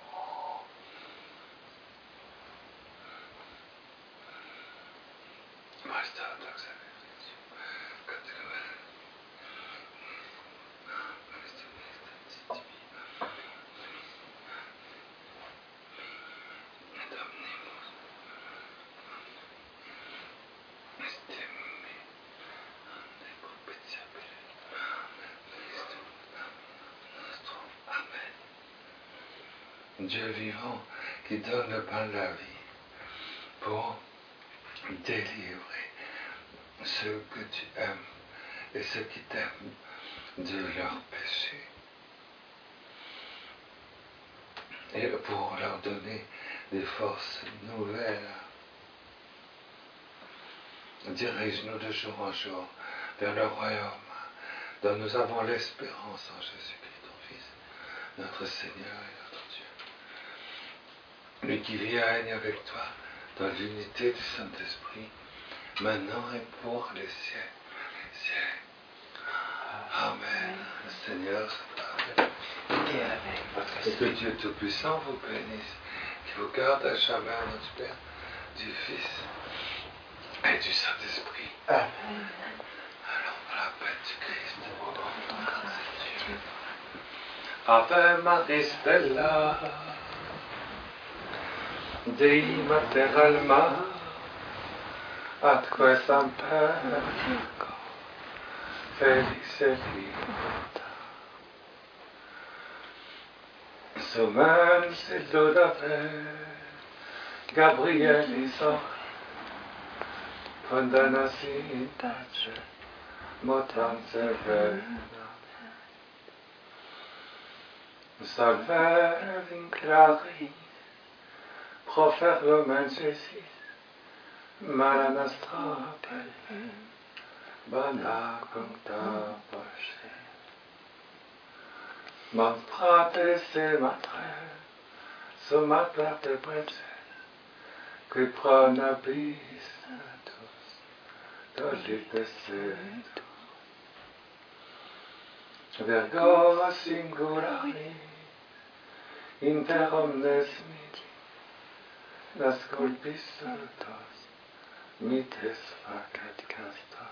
Master doxa Dieu. Categorie. Dieu vivant qui donne le pain de la vie pour délivrer ceux que tu aimes et ceux qui t'aiment de leurs péchés et pour leur donner des forces nouvelles. Dirige-nous de jour en jour vers le royaume dont nous avons l'espérance en Jésus-Christ, ton Fils, notre Seigneur et notre Dieu. Lui qui vit et règne avec toi dans l'unité du Saint-Esprit, maintenant et pour les siècles. Amen. Le Seigneur soit avec vous. Et que Dieu Tout-Puissant vous bénisse, qui vous garde à jamais à notre Père, du Fils et du Saint-Esprit. Amen. Allons dans la paix du Christ. Ave Maris Bella, Dei Mater Alma, atque semper, Felix et Sumen Siludate, Gabriel Isor, Fondanasi Tace, Motanze Vena, Salver Vinclari, Profer Roman Jésus, Malanastra Pelle, Bana Conta Poche. Mantrate se matre, somatrate prece, qui pronabis natus, dolite setus. Vergo singulari, inter omnes miti, nasculpis tos, mites facet casta.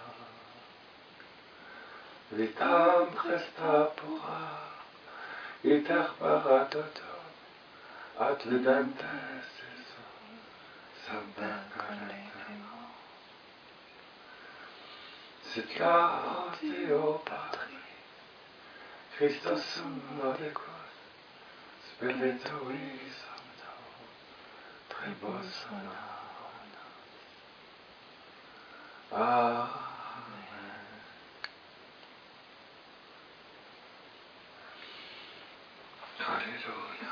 Vitam presta pura, iter paratoto, ad ludentes eso, semper collectemo. Sit Deo Patri, Christus sum modicus, Spiritui Sancto, tribus honor. Amen. Halleluja.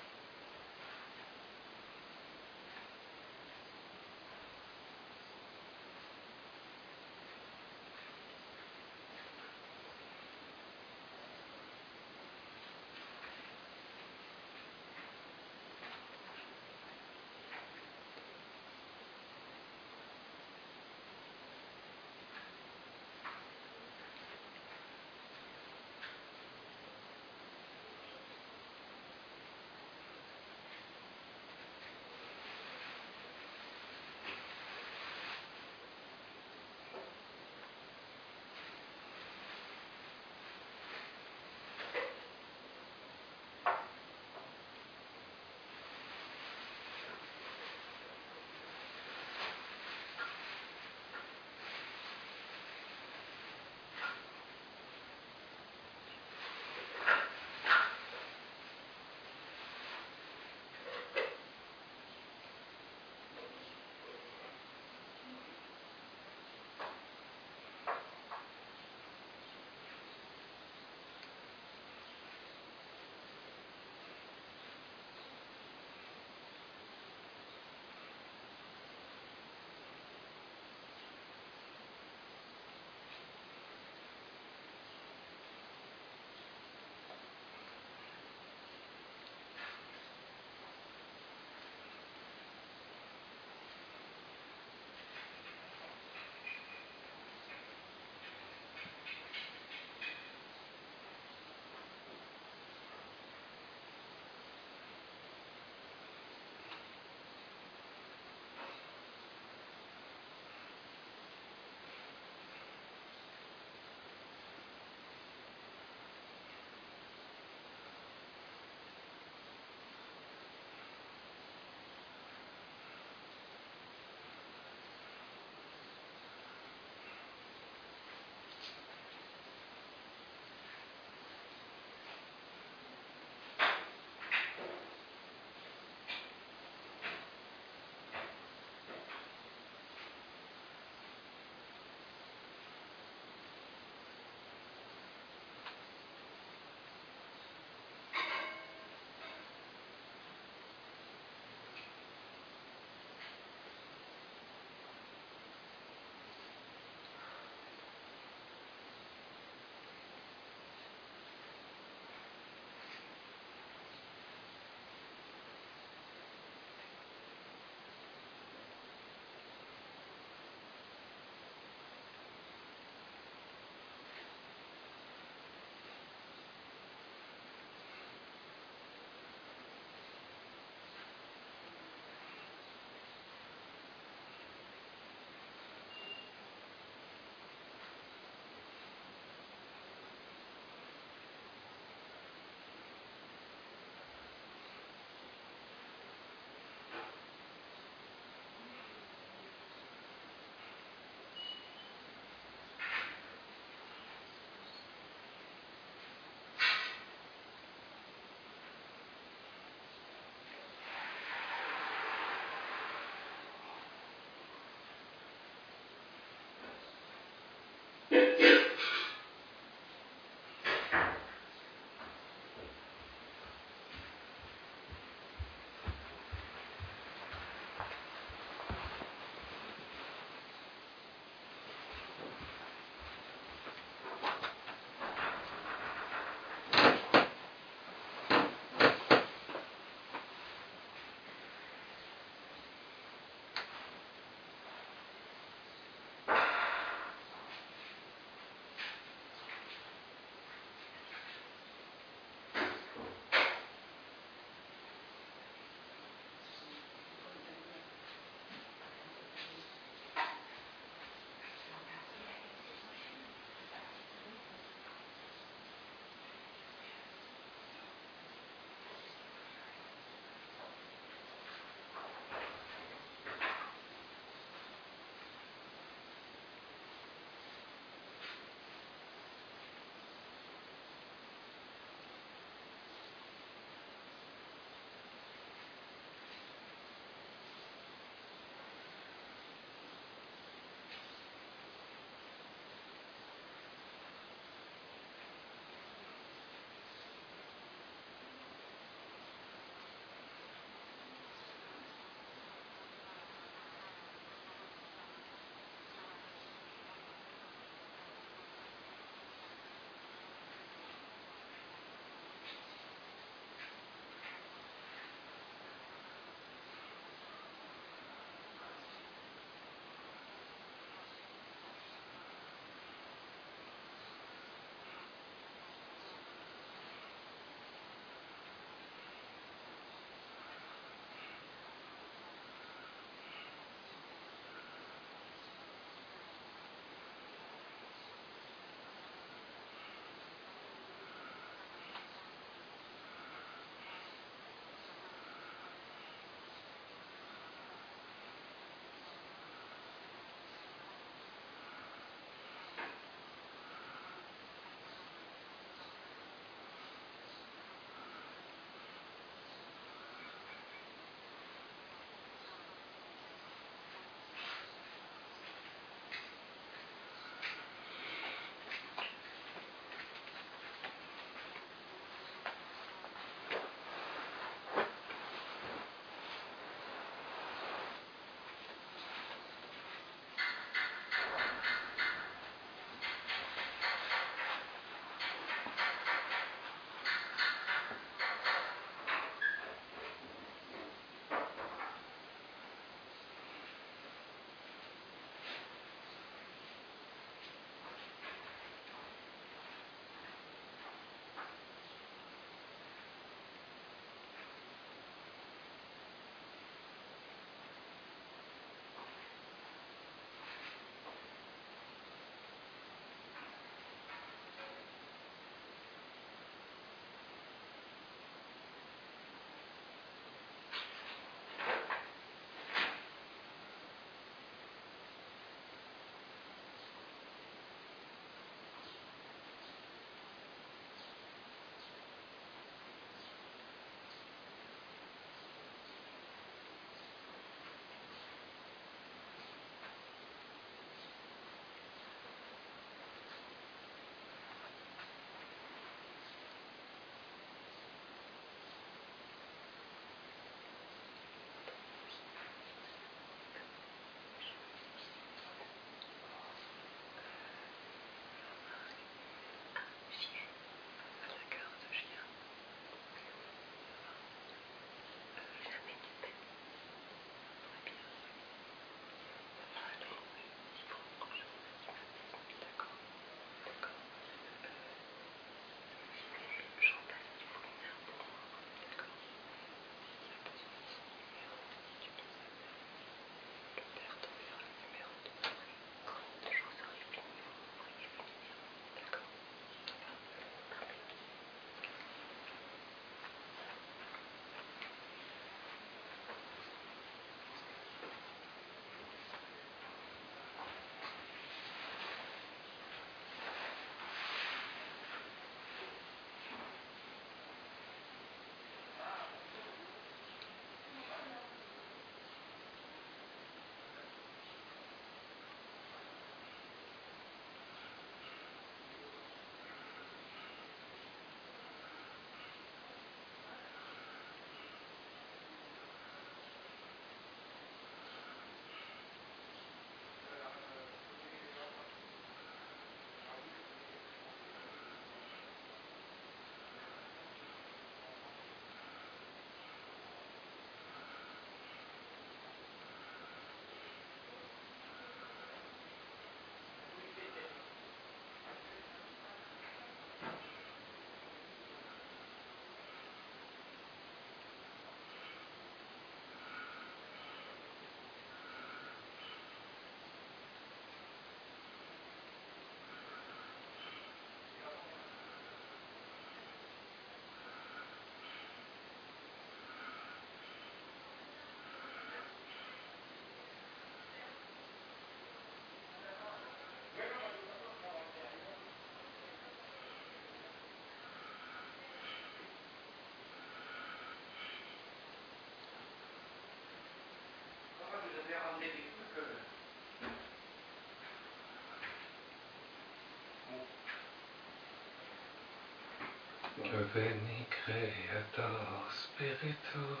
veni Creator Spiritus,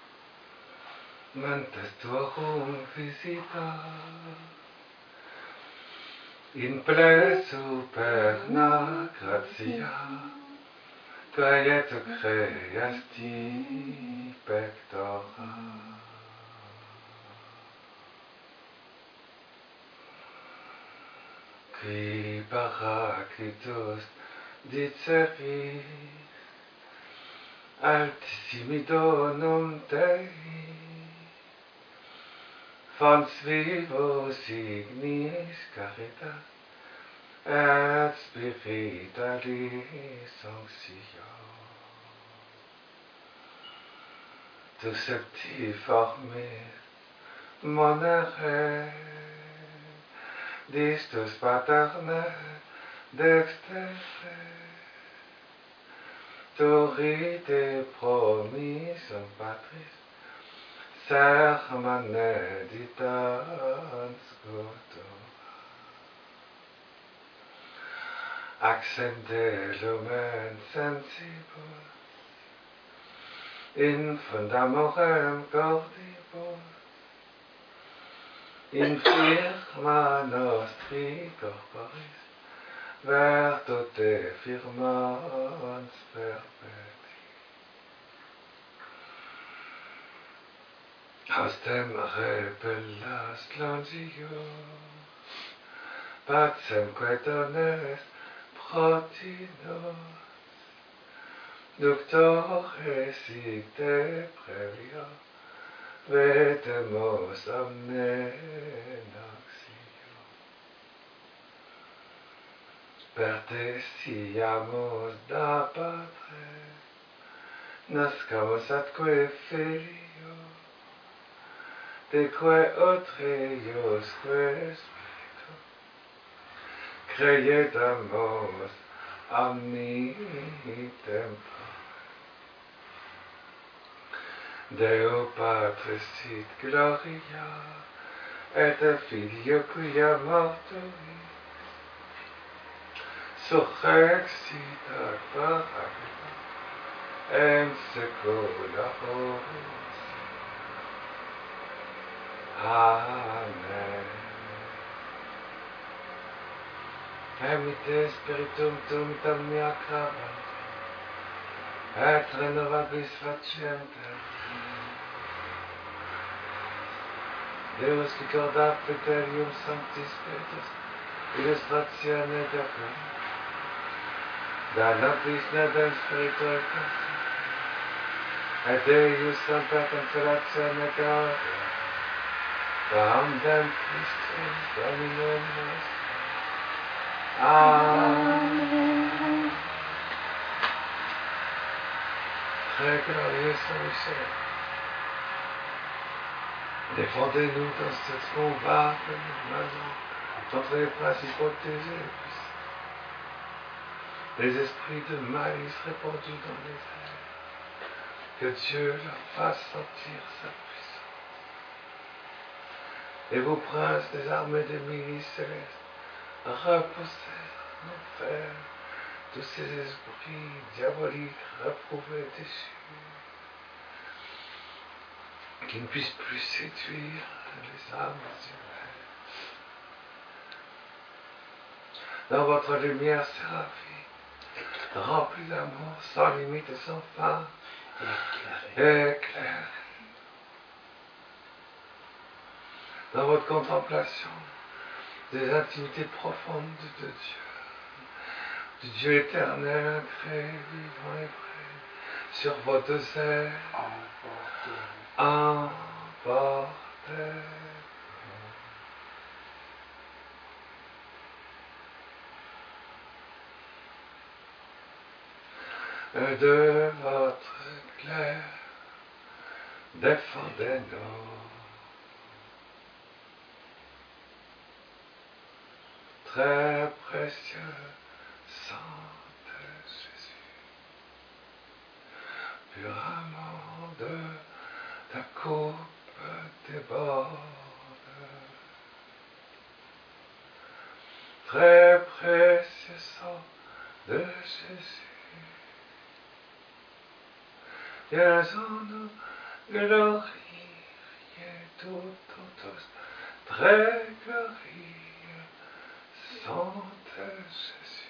mentes tuorum visita, in ple superna gratia, quae tu creasti pectora. Qui Paraclitus dicerit, altissimi donum Dei, fons vivo signis caritas, et spiritualis sanctio. Tu septiformis monere, distus paterne dextere, turrite promisum patris, serma neditans scudo. Accende lumen sensibus, in fundamorem cordibus, in firma nostri corporis, vertute firmans perpeti. Austem repellas longius, pacem quae dones protinos, ductore sic te previo, vetemus omne noxio. Per te siamus da Patre, nascamus atque Filio, deque utriusque Spiritu, creiedamus omnitem. Deo Patris sit gloria, et Filio quia mortuis, surrexit ad Paracletus, en saecula horis. Amen. Emite Spiritum tum mea crabat, et renovabis facientes. Deus qui corda Praeterium Sancti Spiritus, illustratione Deo, da nobis nedem Spiritu et Deus Sancta consolatione Deo, Damnum Christus Dominum nostrum. Amen. Très glorieux Saint-Michel, défendez-nous dans ce combat que nous menons contre les principautés et les puissances, les esprits de malice répandus dans les airs. Que Dieu leur fasse sentir sa puissance. Et vous, princes des armées des milices célestes, repoussez en enfer tous ces esprits diaboliques reprouvés, déchus, qui ne puissent plus séduire les âmes humaines. Dans votre lumière séraphique, remplie d'amour, sans limite et sans fin, éclairez. Dans votre contemplation des intimités profondes de Dieu, du Dieu éternel, créé, vivant et vrai, sur vos deux ailes, emportez. De votre clair, défendez-nous. Très précieux sang de Jésus, pur amant de ta coupe déborde. Très précieux sang de Jésus, sono glorie todos très glorieux sont Jésus.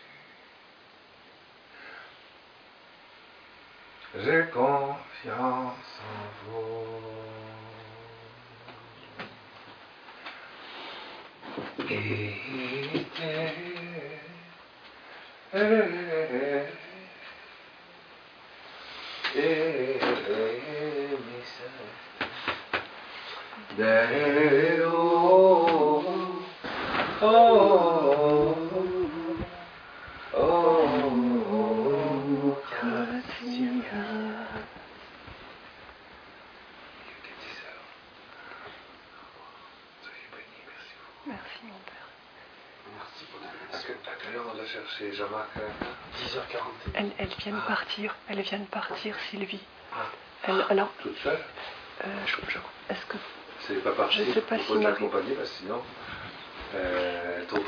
J'ai confiance en vous. Merci mon père. Merci pour la À quelle heure on doit chercher Jean-Marc? 10h41. Elles viennent partir. Elles viennent partir, Sylvie. Ah. Alors, Toute seule? est-ce que... C'est pas parti. Je sais pas si Faut Marie... l'accompagner parce que sinon...